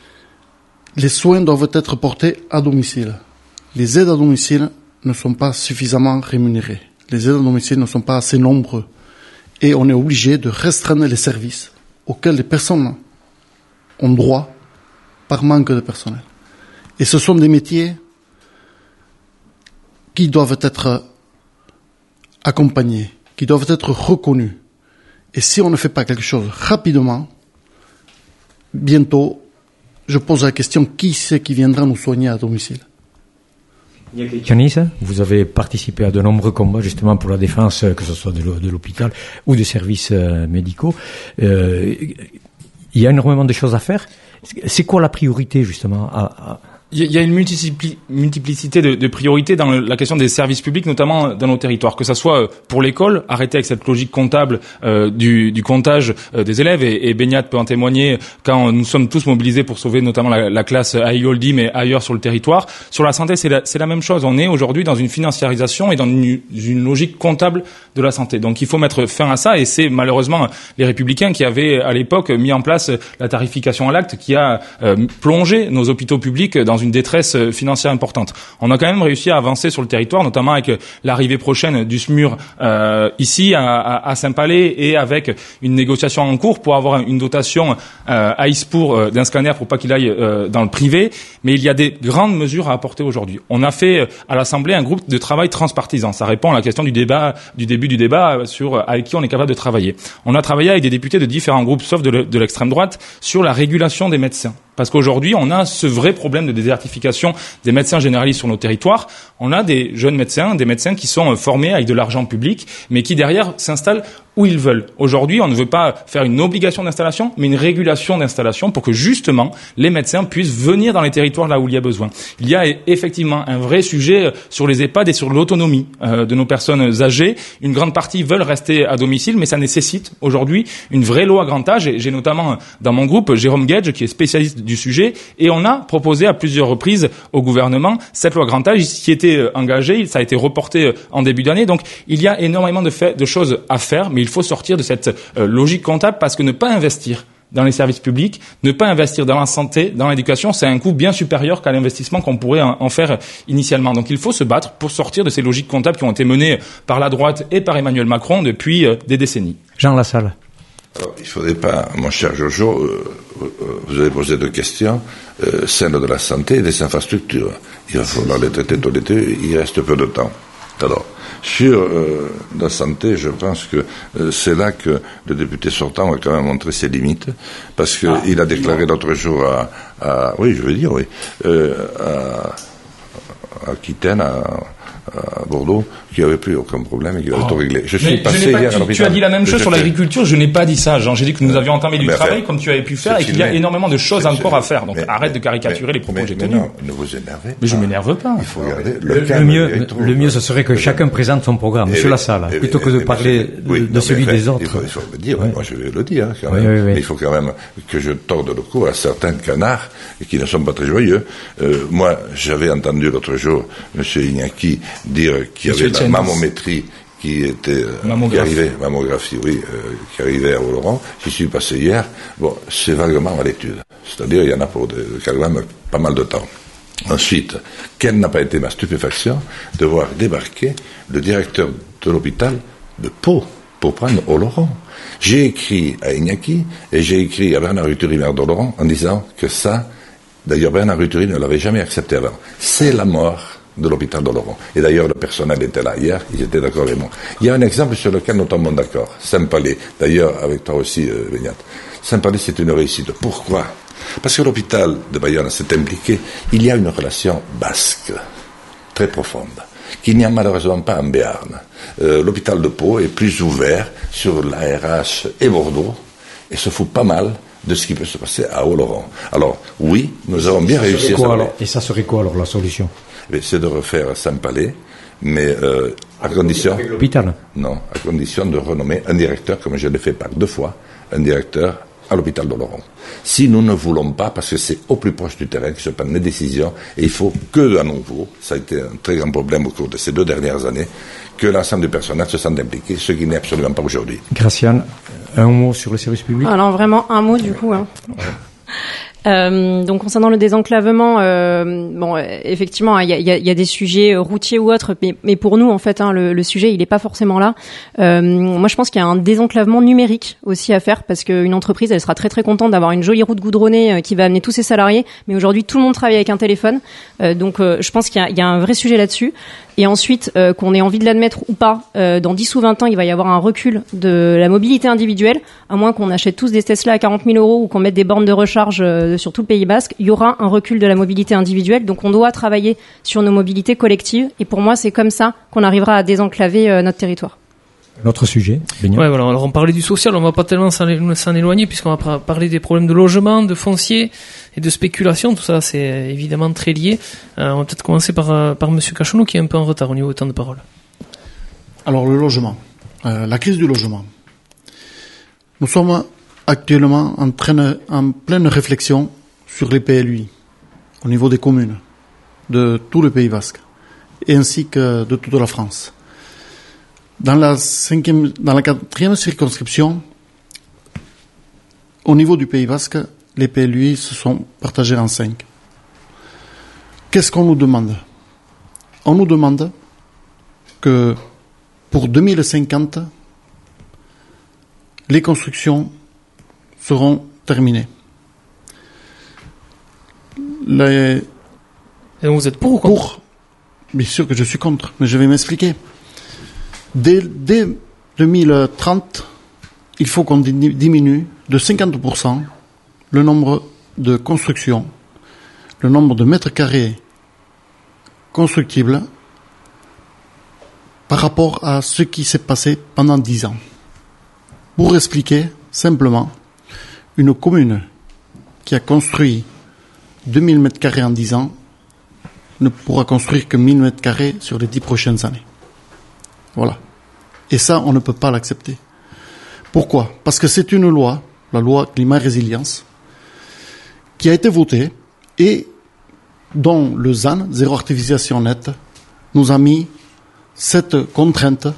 Les soins doivent être portés à domicile. Les aides à domicile ne sont pas suffisamment rémunérées. Les aides à domicile ne sont pas assez nombreux. Et on est obligé de restreindre les services auxquels les personnes ont droit par manque de personnel. Et ce sont des métiers qui doivent être accompagnés, qui doivent être reconnus. Et si on ne fait pas quelque chose rapidement, bientôt, je pose la question, qui c'est qui viendra nous soigner à domicile? Yanis, vous avez participé à de nombreux combats justement pour la défense, que ce soit de l'hôpital ou des services médicaux. Euh, il y a énormément de choses à faire. C'est quoi la priorité justement à, à... Il y a une multipli- multiplicité de, de priorités dans le, la question des services publics, notamment dans nos territoires. Que ça soit pour l'école, arrêter avec cette logique comptable euh, du, du comptage euh, des élèves, et, et Beignat peut en témoigner quand nous sommes tous mobilisés pour sauver notamment la, la classe à Ioldi, mais ailleurs sur le territoire. Sur la santé, c'est la, c'est la même chose. On est aujourd'hui dans une financiarisation et dans une, une logique comptable de la santé. Donc il faut mettre fin à ça, et c'est malheureusement les Républicains qui avaient à l'époque mis en place la tarification à l'acte qui a euh, plongé nos hôpitaux publics dans une détresse financière importante. On a quand même réussi à avancer sur le territoire, notamment avec l'arrivée prochaine du SMUR euh, ici à, à, à Saint-Palais, et avec une négociation en cours pour avoir une dotation euh, à Ispour euh, d'un scanner pour pas qu'il aille euh, dans le privé. Mais il y a des grandes mesures à apporter aujourd'hui. On a fait euh, à l'Assemblée un groupe de travail transpartisan. Ça répond à la question du débat, du début du débat sur euh, avec qui on est capable de travailler. On a travaillé avec des députés de différents groupes, sauf de, le, de l'extrême droite, sur la régulation des médecins. Parce qu'aujourd'hui, on a ce vrai problème de désertification des médecins généralistes sur nos territoires. On a des jeunes médecins, des médecins qui sont formés avec de l'argent public, mais qui derrière s'installent où ils veulent. Aujourd'hui, on ne veut pas faire une obligation d'installation, mais une régulation d'installation pour que justement les médecins puissent venir dans les territoires là où il y a besoin. Il y a effectivement un vrai sujet sur les EHPAD et sur l'autonomie euh, de nos personnes âgées. Une grande partie veulent rester à domicile, mais ça nécessite aujourd'hui une vraie loi grand âge. Et j'ai notamment dans mon groupe Jérôme Gage, qui est spécialiste du sujet, et on a proposé à plusieurs reprises au gouvernement cette loi grand âge qui était engagée, ça a été reporté en début d'année, donc il y a énormément de, fait, de choses à faire, mais il faut sortir de cette euh, logique comptable, parce que ne pas investir dans les services publics, ne pas investir dans la santé, dans l'éducation, c'est un coût bien supérieur qu'à l'investissement qu'on pourrait en faire initialement. Donc il faut se battre pour sortir de ces logiques comptables qui ont été menées par la droite et par Emmanuel Macron depuis euh, des décennies. Jean Lassalle. Alors, il ne faudrait pas, mon cher Jojo, euh, vous avez posé deux questions, euh, celle de la santé et des infrastructures. Il va falloir les traiter tous les deux, il reste peu de temps. Alors, sur euh, la santé, je pense que euh, c'est là que le député sortant a quand même montré ses limites, parce qu'il ah, a déclaré l'autre jour à, à, oui, je veux dire, oui, euh, à, à Aquitaine, à, à Bordeaux, qu'il n'y avait plus aucun problème et qu'il avait oh. tout réglé. Je suis mais passé je pas, hier tu, à l'hôpital. Tu as dit la même chose sur l'agriculture, je n'ai pas dit ça, Jean. J'ai dit que nous avions entamé du mais travail enfin, comme tu avais pu faire et qu'il y a énormément de choses encore à faire. Donc mais, arrête de caricaturer mais, les propos mais, que j'ai mais tenus. Non, ne vous énervez pas. Mais je m'énerve pas. Il faut regarder le, le, mieux, le mieux, ce serait que chacun présente son programme, Monsieur Lassalle, plutôt que de parler de, de celui des autres. Il faut, il faut le dire, ouais. Moi je vais le dire, quand oui, même. Oui, oui. Mais il faut quand même que je torde le cou à certains canards qui ne sont pas très joyeux. Euh, moi, j'avais entendu l'autre jour Monsieur Iñaki dire qu'il y avait la mammométrie qui était euh, qui arrivait, mammographie, oui, euh, qui arrivait à Oloron. J'y suis passé hier. Bon, c'est vaguement à l'étude. C'est-à-dire, il y en a pour de, quand même pas mal de temps. Ensuite, quelle n'a pas été ma stupéfaction de voir débarquer le directeur de l'hôpital de Pau pour prendre Oloron. J'ai écrit à Iñaki et j'ai écrit à Bernard Ruturi, maire d'Oloron, en disant que ça, d'ailleurs Bernard Ruturi ne l'avait jamais accepté avant. C'est la mort de l'hôpital d'Oloron. Et d'ailleurs, le personnel était là hier, ils étaient d'accord avec moi. Il y a un exemple sur lequel nous tombons d'accord. Saint-Palais, d'ailleurs, avec toi aussi, euh, Beignat. Saint-Palais, c'est une réussite. Pourquoi ? Parce que l'hôpital de Bayonne s'est impliqué. Il y a une relation basque, très profonde, qu'il n'y a malheureusement pas en Béarn. Euh, l'hôpital de Pau est plus ouvert sur l'A R H et Bordeaux, et se fout pas mal de ce qui peut se passer à Oloron. Alors, oui, nous avons bien réussi à ça. Et ça serait quoi, alors, la solution ? C'est de refaire Saint-Palais, mais euh, à condition... L'hôpital ? Non, à condition de renommer un directeur, comme je l'ai fait par deux fois, un directeur à l'hôpital d'Oloron. Si nous ne voulons pas, parce que c'est au plus proche du terrain que se prennent les décisions, et il faut que, à nouveau, ça a été un très grand problème au cours de ces deux dernières années, que l'ensemble du personnel se sente impliqué, ce qui n'est absolument pas aujourd'hui. Graciane, un mot sur le service public ? Alors vraiment un mot du coup. Hein. Ouais. Euh, donc concernant le désenclavement, euh, bon, effectivement, il y a, y, a, y a des sujets routiers ou autres, mais, mais pour nous, en fait, hein, le, le sujet, il n'est pas forcément là. Euh, moi, je pense qu'il y a un désenclavement numérique aussi à faire, parce qu'une entreprise, elle sera très très contente d'avoir une jolie route goudronnée euh, qui va amener tous ses salariés, mais aujourd'hui, tout le monde travaille avec un téléphone, euh, donc euh, je pense qu'il y a, y a un vrai sujet là-dessus. Et ensuite, euh, qu'on ait envie de l'admettre ou pas, euh, dans dix ou vingt ans, il va y avoir un recul de la mobilité individuelle, à moins qu'on achète tous des Tesla à quarante mille euros ou qu'on mette des bornes de recharge euh, sur tout le Pays Basque, il y aura un recul de la mobilité individuelle. Donc on doit travailler sur nos mobilités collectives. Et pour moi, c'est comme ça qu'on arrivera à désenclaver euh, notre territoire. Notre sujet, Beignat. Ouais, voilà. Alors on parlait du social, on va pas tellement s'en, s'en éloigner puisqu'on va parler des problèmes de logement, de foncier et de spéculation. Tout ça, c'est évidemment très lié. Euh, on va peut-être commencer par par Monsieur Cachonneau qui est un peu en retard au niveau du temps de parole. Alors le logement, euh, la crise du logement. Nous sommes actuellement en train, en pleine réflexion sur les P L U I au niveau des communes de tout le Pays Basque et ainsi que de toute la France. Dans la cinquième, dans la quatrième circonscription, au niveau du Pays Basque, les P L U I se sont partagés en cinq. Qu'est-ce qu'on nous demande ? On nous demande que pour deux mille cinquante, les constructions seront terminées. Les... Et donc vous êtes pour ou contre ? Pour. Bien sûr que je suis contre, mais je vais m'expliquer. Dès, dès deux mille trente, il faut qu'on diminue de cinquante pour cent le nombre de constructions, le nombre de mètres carrés constructibles par rapport à ce qui s'est passé pendant dix ans. Pour expliquer simplement, une commune qui a construit deux mille mètres carrés en dix ans ne pourra construire que mille mètres carrés sur les dix prochaines années. Voilà. Et ça, on ne peut pas l'accepter. Pourquoi ? Parce que c'est une loi, la loi climat-résilience, qui a été voté et dont le Z A N, zéro artificialisation nette, nous a mis cette contrainte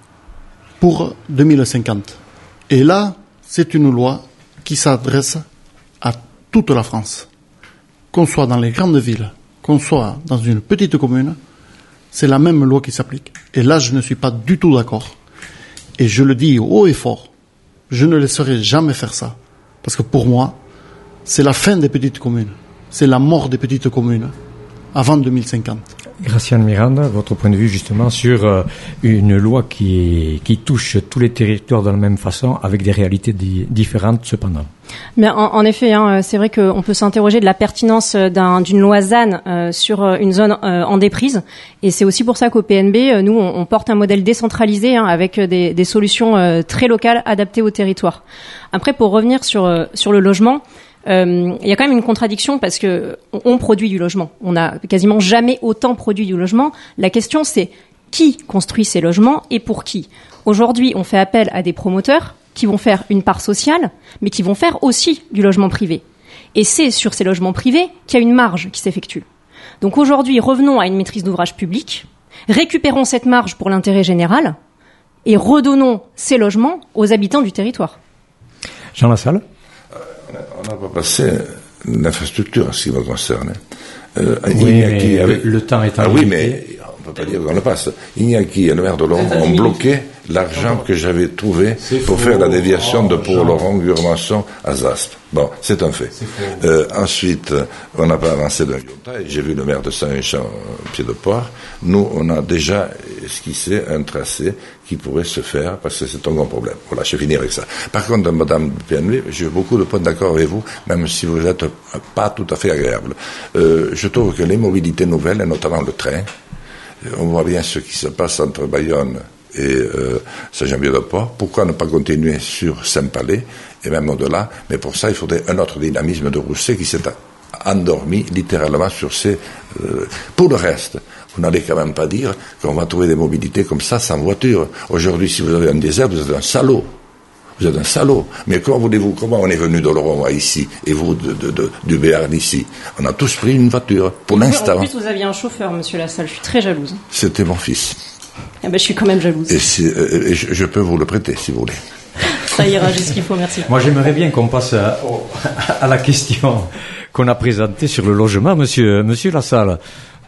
pour deux mille cinquante. Et là, c'est une loi qui s'adresse à toute la France. Qu'on soit dans les grandes villes, qu'on soit dans une petite commune, c'est la même loi qui s'applique. Et là, je ne suis pas du tout d'accord. Et je le dis haut et fort, je ne laisserai jamais faire ça. Parce que pour moi, c'est la fin des petites communes. C'est la mort des petites communes avant deux mille cinquante. Graciane Miranda, votre point de vue justement sur euh, une loi qui, qui touche tous les territoires de la même façon, avec des réalités di- différentes cependant. Mais en, en effet, hein, c'est vrai qu'on peut s'interroger de la pertinence d'un, d'une loi Z A N euh, sur une zone euh, en déprise. Et c'est aussi pour ça qu'au P N B, euh, nous, on, on porte un modèle décentralisé hein, avec des, des solutions euh, très locales adaptées au territoire. Après, pour revenir sur, euh, sur le logement, Euh, il y a quand même une contradiction parce que on, on produit du logement. On n'a quasiment jamais autant produit du logement. La question, c'est qui construit ces logements et pour qui? Aujourd'hui, on fait appel à des promoteurs qui vont faire une part sociale, mais qui vont faire aussi du logement privé. Et c'est sur ces logements privés qu'il y a une marge qui s'effectue. Donc aujourd'hui, revenons à une maîtrise d'ouvrage publique, récupérons cette marge pour l'intérêt général et redonnons ces logements aux habitants du territoire. Jean Lassalle. On n'a pas passé l'infrastructure en ce qui me concerne. Euh, oui, mais avait... le temps est ah, oui, mais on ne peut pas dire qu'on le passe. Iñaki et le maire de Laurent ont bloqué l'argent que j'avais trouvé pour faire la déviation de Port-Laurent, Gurmançon à Zasp. Bon, c'est un fait. Euh, ensuite, on n'a pas avancé d'un iota, et j'ai vu le maire de Saint-Méchant, Pied-de-Port. Nous, on a déjà esquissé un tracé qui pourrait se faire, parce que c'est un grand problème. Voilà, je finis avec ça. Par contre, madame P N V, j'ai beaucoup de points d'accord avec vous, même si vous êtes pas tout à fait agréable. Euh, je trouve que les mobilités nouvelles, et notamment le train, on voit bien ce qui se passe entre Bayonne et euh, Saint-Jean-Pied-de-Port. Pourquoi ne pas continuer sur Saint-Palais et même au-delà? Mais pour ça, il faudrait un autre dynamisme de Rousset qui s'est endormi littéralement sur ces... Euh, pour le reste, vous n'allez quand même pas dire qu'on va trouver des mobilités comme ça sans voiture. Aujourd'hui, si vous avez un désert, vous êtes un salaud. Vous êtes un salaud. Mais comment voulez-vous, comment on est venu de Laurent à ici, et vous de, de, de, du Béarn ici? On a tous pris une voiture, pour l'instant. En plus, vous aviez un chauffeur, monsieur Lassalle, je suis très jalouse. C'était mon fils. Eh ben, je suis quand même jalouse. Et, si, et je, je peux vous le prêter, si vous voulez. Ça ira, j'ai ce qu'il faut, merci. Moi, j'aimerais bien qu'on passe à, à la question qu'on a présentée sur le logement, monsieur, monsieur Lassalle.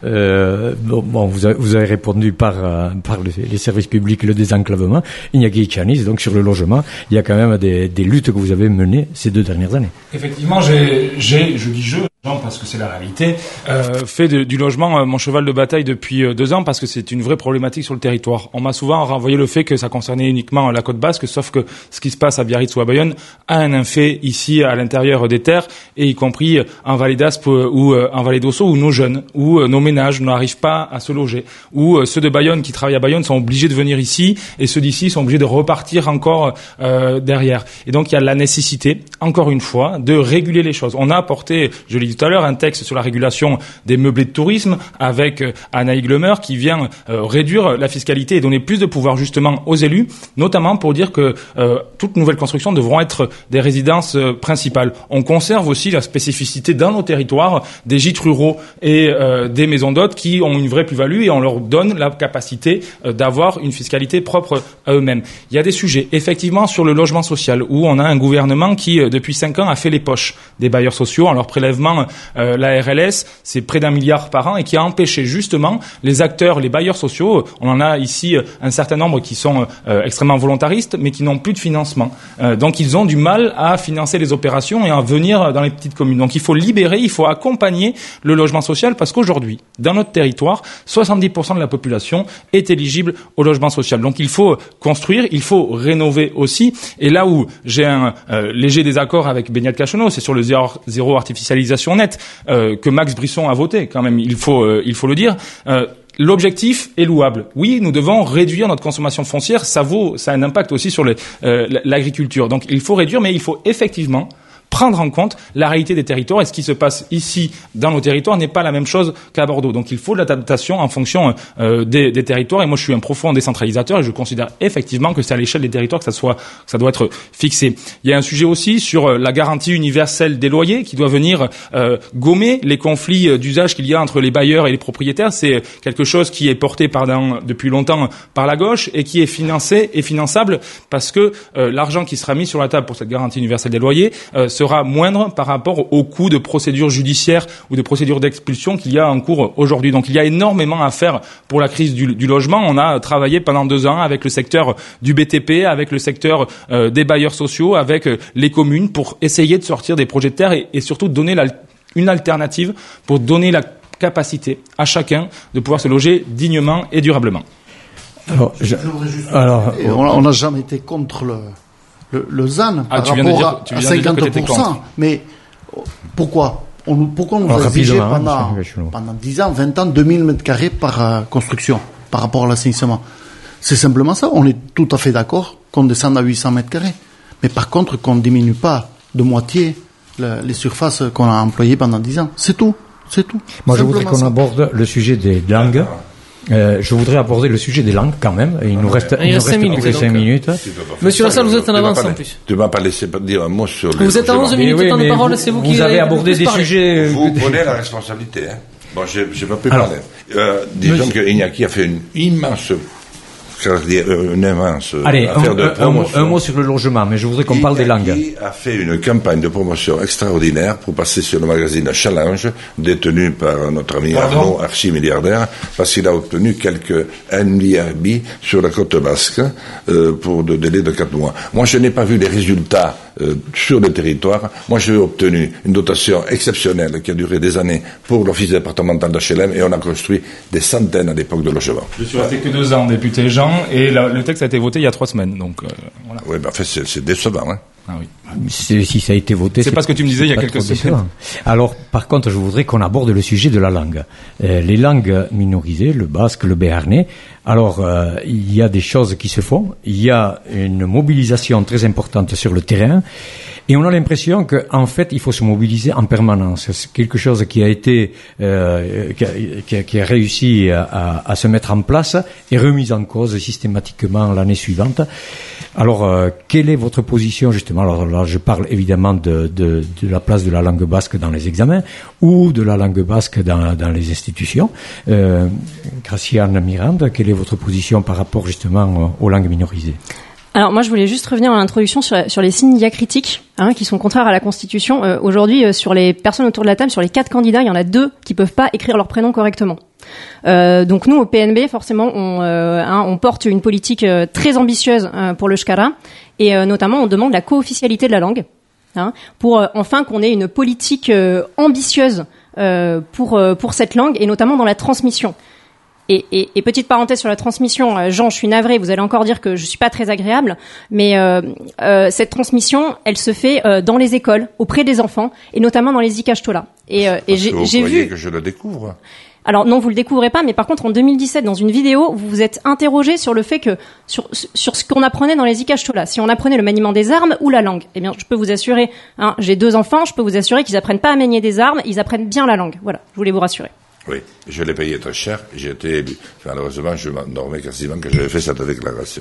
Euh, bon, vous avez, vous avez répondu par, euh, par les, les services publics, le désenclavement. Iñaki Etxaniz, donc sur le logement, il y a quand même des, des luttes que vous avez menées ces deux dernières années. Effectivement, j'ai, j'ai je dis je, parce que c'est la réalité, euh, fait de, du logement euh, mon cheval de bataille depuis euh, deux ans parce que c'est une vraie problématique sur le territoire. On m'a souvent renvoyé le fait que ça concernait uniquement la côte basque, sauf que ce qui se passe à Biarritz ou à Bayonne a un effet ici à l'intérieur des terres, et y compris en Vallée d'Aspe ou euh, en Vallée d'Ossau, où nos jeunes ou euh, nos ménages n'arrivent pas à se loger, où euh, ceux de Bayonne qui travaillent à Bayonne sont obligés de venir ici, et ceux d'ici sont obligés de repartir encore euh, derrière. Et donc il y a la nécessité, encore une fois, de réguler les choses. On a apporté, je l'ai dit tout à l'heure, un texte sur la régulation des meublés de tourisme avec euh, Anaïs Glemer qui vient euh, réduire la fiscalité et donner plus de pouvoir justement aux élus, notamment pour dire que euh, toutes nouvelles constructions devront être des résidences euh, principales. On conserve aussi la spécificité dans nos territoires des gîtes ruraux et euh, des maisons d'hôtes qui ont une vraie plus-value, et on leur donne la capacité euh, d'avoir une fiscalité propre à eux-mêmes. Il y a des sujets, effectivement, sur le logement social, où on a un gouvernement qui, euh, depuis cinq ans, a fait les poches des bailleurs sociaux en leur prélèvement euh, la R L S, c'est près d'un milliard par an, et qui a empêché justement les acteurs, les bailleurs sociaux, on en a ici euh, un certain nombre qui sont euh, extrêmement volontaristes, mais qui n'ont plus de financement. Euh, donc ils ont du mal à financer les opérations et à venir dans les petites communes. Donc il faut libérer, il faut accompagner le logement social, parce qu'aujourd'hui, dans notre territoire, soixante-dix pour cent de la population est éligible au logement social. Donc il faut construire, il faut rénover aussi. Et là où j'ai un euh, léger désaccord avec Beñat Cacheneau, c'est sur le zéro, zéro artificialisation nette, euh, que Max Brisson a voté, quand même, il faut, euh, il faut le dire. Euh, L'objectif est louable. Oui, nous devons réduire notre consommation foncière. Ça vaut, ça a un impact aussi sur les, euh, l'agriculture. Donc il faut réduire, mais il faut effectivement prendre en compte la réalité des territoires, et ce qui se passe ici dans nos territoires n'est pas la même chose qu'à Bordeaux. Donc il faut de l'adaptation en fonction euh, des, des territoires, et moi je suis un profond décentralisateur et je considère effectivement que c'est à l'échelle des territoires que ça soit, que ça doit être fixé. Il y a un sujet aussi sur la garantie universelle des loyers qui doit venir euh, gommer les conflits d'usage qu'il y a entre les bailleurs et les propriétaires. C'est quelque chose qui est porté par, dans, depuis longtemps par la gauche et qui est financé et finançable parce que euh, l'argent qui sera mis sur la table pour cette garantie universelle des loyers euh, sera moindre par rapport au coût de procédures judiciaires ou de procédures d'expulsion qu'il y a en cours aujourd'hui. Donc il y a énormément à faire pour la crise du, du logement. On a travaillé pendant deux ans avec le secteur du B T P, avec le secteur euh, des bailleurs sociaux, avec euh, les communes pour essayer de sortir des projets de terre et, et surtout donner la, une alternative pour donner la capacité à chacun de pouvoir se loger dignement et durablement. Alors, je, alors on n'a jamais été contre le, le, le Z A N ah, par tu viens de rapport dire, à, à cinquante pour cent. Mais pourquoi on, Pourquoi on nous a exigé pendant, pendant dix ans, vingt ans, deux mille mètres carrés par euh, construction par rapport à l'assainissement? C'est simplement ça. On est tout à fait d'accord qu'on descende à huit cents mètres carrés. Mais par contre, qu'on ne diminue pas de moitié le, les surfaces qu'on a employées pendant dix ans. C'est tout. C'est tout. Moi, simplement je voudrais qu'on ça. aborde le sujet des langues. Euh, je voudrais aborder le sujet des langues quand même. Il nous reste, il il reste nous cinq minutes. Que cinq minutes. Monsieur Lassalle, vous êtes en avance en plus. Tu m'as pas laissé dire un mot sur les. Vous êtes à onze minutes de temps de parole, c'est vous qui vous avez abordé des parler. sujets. Vous prenez la responsabilité. Hein. Bon, j'ai, j'ai pas pu parler. Euh, disons que Iñaki a fait une immense. Une immense Allez, affaire un, de un, promotion. Un, un mot sur le logement, mais je voudrais qu'on parle des langues. Qui a fait une campagne de promotion extraordinaire pour passer sur le magazine Challenge, détenu par notre ami Pardon. Arnaud, archi-milliardaire, parce qu'il a obtenu quelques N B R B sur la côte basque euh, pour de délai de quatre mois. Moi, je n'ai pas vu les résultats euh, sur le territoire. Moi, j'ai obtenu une dotation exceptionnelle qui a duré des années pour l'office départemental d'H L M et on a construit des centaines à l'époque de logements. Je suis resté que deux ans député Jean et la, le texte a été voté il y a trois semaines. Donc, euh, voilà. Oui, ben, en fait, c'est, c'est décevant. Hein. Ah oui. C'est, si ça a été voté, c'est, c'est pas ce que tu me disais il y a quelques semaines. Alors, par contre, je voudrais qu'on aborde le sujet de la langue. Euh, les langues minorisées, le basque, le béarnais. Alors, euh, il y a des choses qui se font. Il y a une mobilisation très importante sur le terrain. Et on a l'impression qu'en fait, il faut se mobiliser en permanence. C'est quelque chose qui a été, euh, qui, a, qui, a, qui a réussi à, à, à se mettre en place et remis en cause systématiquement l'année suivante. Alors, euh, quelle est votre position justement? Alors là, je parle évidemment de, de, de la place de la langue basque dans les examens ou de la langue basque dans, dans les institutions. Euh, Graciane Miranda, quelle est votre position par rapport justement aux langues minorisées? Alors moi je voulais juste revenir à l'introduction sur, sur les signes diacritiques hein, qui sont contraires à la Constitution. Euh, aujourd'hui euh, sur les personnes autour de la table, sur les quatre candidats, il y en a deux qui peuvent pas écrire leur prénom correctement. Euh, donc nous au P N B forcément on, euh, hein, on porte une politique euh, très ambitieuse euh, pour le Shkara et euh, notamment on demande la co-officialité de la langue hein, pour euh, enfin qu'on ait une politique euh, ambitieuse euh, pour euh, pour cette langue et notamment dans la transmission. Et, et, et petite parenthèse sur la transmission, euh, Jean, je suis navrée, vous allez encore dire que je suis pas très agréable, mais euh, euh, cette transmission, elle se fait euh, dans les écoles, auprès des enfants, et notamment dans les Ikashtola. Et, euh, et j'ai, vous j'ai vu que je le découvre. Alors non, vous le découvrez pas, mais par contre en deux mille dix-sept, dans une vidéo, vous vous êtes interrogé sur le fait que sur sur ce qu'on apprenait dans les Ikashtola, si on apprenait le maniement des armes ou la langue. Eh bien, je peux vous assurer, hein, j'ai deux enfants, je peux vous assurer qu'ils apprennent pas à manier des armes, ils apprennent bien la langue. Voilà, je voulais vous rassurer. Oui, je l'ai payé très cher, j'ai été élu. Malheureusement, je m'endormais quasiment quand j'avais fait cette déclaration,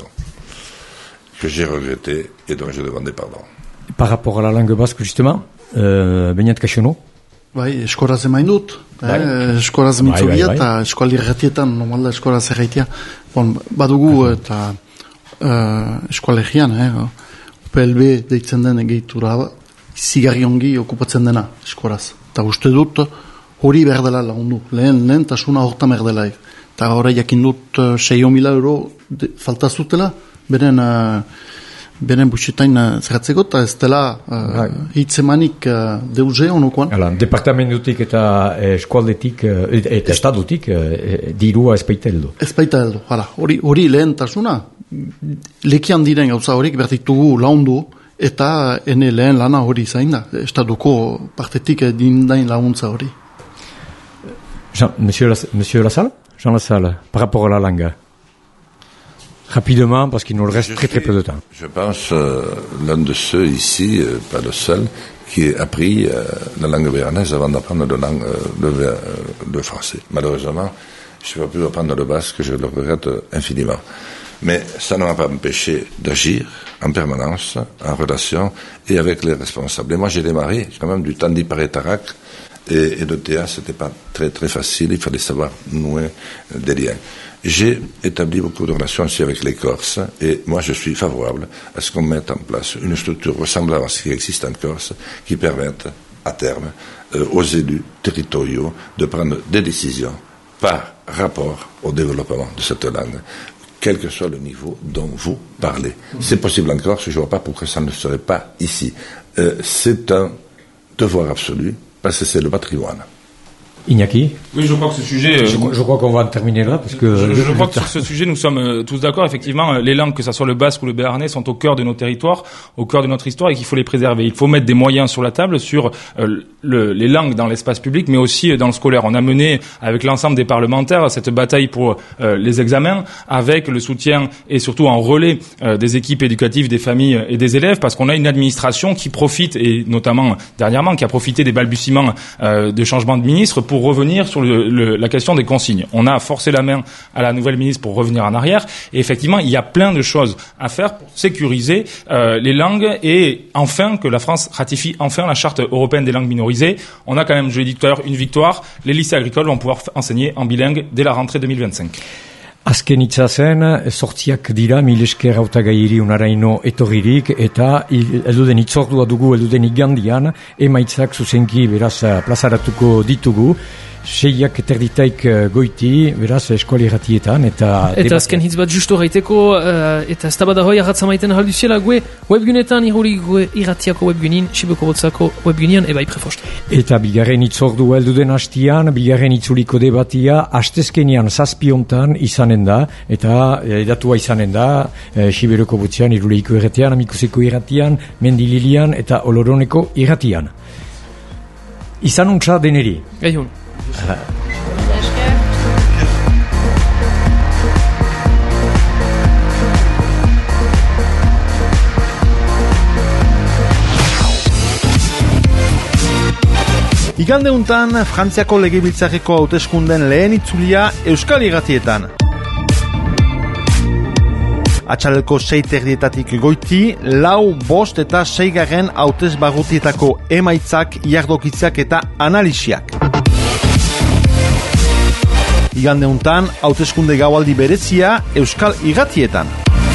que j'ai regretté et dont je demandais pardon. Par rapport à la langue basque, justement, euh, Beñat Kaxono? Bai, eskoraz emain dut, eh, eskoraz mintzogia, eta eskualdi erratietan, normalda eskoraz erraitea. Bon, badugu eta uh, eskualegian, eh, P L B deitzen den gehitura, zigarri ongi okupatzen dena eskoraz. Eta uste dut, hori behar dela lagundu. Lehen, lehen, tasuna hortan behar dela. Eta horre jakin dut uh, seio mila euro de, falta zutela, beren, uh, beren buxetain uh, zerratzeko, eta ez dela uh, hitzemanik uh, deuze honokoan. Hala, departamentutik eta eskualdetik, eta estadutik, eh, dirua ezpaita heldu. Ezpaita heldu, hala. Hori, hori lehen tasuna, lekian diren gauza horiek behar ditugu laundu, eta ene lehen lana hori zain da. Estaduko partetik dindain laguntza hori. Jean, monsieur, Lass- monsieur Lassalle Jean Lassalle, par rapport à la langue. Rapidement, parce qu'il nous reste je très très suis, peu de temps. Je pense euh, l'un de ceux ici, euh, pas le seul, qui a appris euh, la langue béarnaise avant d'apprendre le, langue, euh, le, euh, le français. Malheureusement, je ne peux plus apprendre le basque, je le regrette infiniment. Mais ça ne m'a pas empêché d'agir en permanence, en relation et avec les responsables. Et moi, j'ai démarré quand même du temps d'Iparetarac et, et de Théa, c'était pas très très facile, il fallait savoir nouer des liens. J'ai établi beaucoup de relations aussi avec les Corses et moi je suis favorable à ce qu'on mette en place une structure ressemblable à ce qui existe en Corse qui permette à terme euh, aux élus territoriaux de prendre des décisions par rapport au développement de cette langue, quel que soit le niveau dont vous parlez. C'est possible en Corse, je ne vois pas pourquoi ça ne serait pas ici. Euh, c'est un devoir absolu parce que c'est le patrimoine. Iñaki? Oui, je crois que ce sujet... Euh, je, je crois qu'on va en terminer là, parce que... Je, je crois que sur ce sujet, nous sommes euh, tous d'accord. Effectivement, euh, les langues, que ce soit le basque ou le béarnais, sont au cœur de nos territoires, au cœur de notre histoire, et qu'il faut les préserver. Il faut mettre des moyens sur la table sur euh, le, les langues dans l'espace public, mais aussi euh, dans le scolaire. On a mené, avec l'ensemble des parlementaires, cette bataille pour euh, les examens, avec le soutien et surtout en relais euh, des équipes éducatives, des familles et des élèves, parce qu'on a une administration qui profite, et notamment dernièrement, qui a profité des balbutiements euh, de changement de ministre pour revenir sur le, le, la question des consignes. On a forcé la main à la nouvelle ministre pour revenir en arrière, et effectivement, il y a plein de choses à faire pour sécuriser euh, les langues, et enfin que la France ratifie enfin la charte européenne des langues minorisées. On a quand même, je l'ai dit tout à l'heure, une victoire. Les lycées agricoles vont pouvoir enseigner en bilingue dès la rentrée deux mille vingt-cinq. Azken hitza zen, sortziak dira, mil esker hautagairi unaraino etorririk, eta elduden itzordua dugu elduden igandian, emaitzak zuzenki beraz plazaratuko ditugu, seiak eterditaik goiti, beraz eskuali irratietan, eta... Eta azken hitz bat justo gaiteko, uh, eta ez tabada hoi agatza maiten halduziela, gue webgunetan, iruri gue irratiako webgunin, Sibeko Botzako webgunian, eba iprefost. Eta bigarren itzordu elduden hastian, bigarren itzuliko debatia, hastezkenian zazpiontan izanen da, eta edatua izanen da, e, Sibeko Botzean, iruleiko irratian, amikuseko irratian, mendililian, eta oloroneko irratian. Izanuntza deneri. Gaihun. Igande untan, Frantziako legebiltzarreko hauteskunden lehen itzulia Euskal Irratietan. Atxaleko sei terdietatik goiti, lau, bost eta seigarren hautez barrutietako emaitzak, jardokitzak eta analisiak. Igande untan, hauteskunde gaualdi berezia Euskal Irratietan.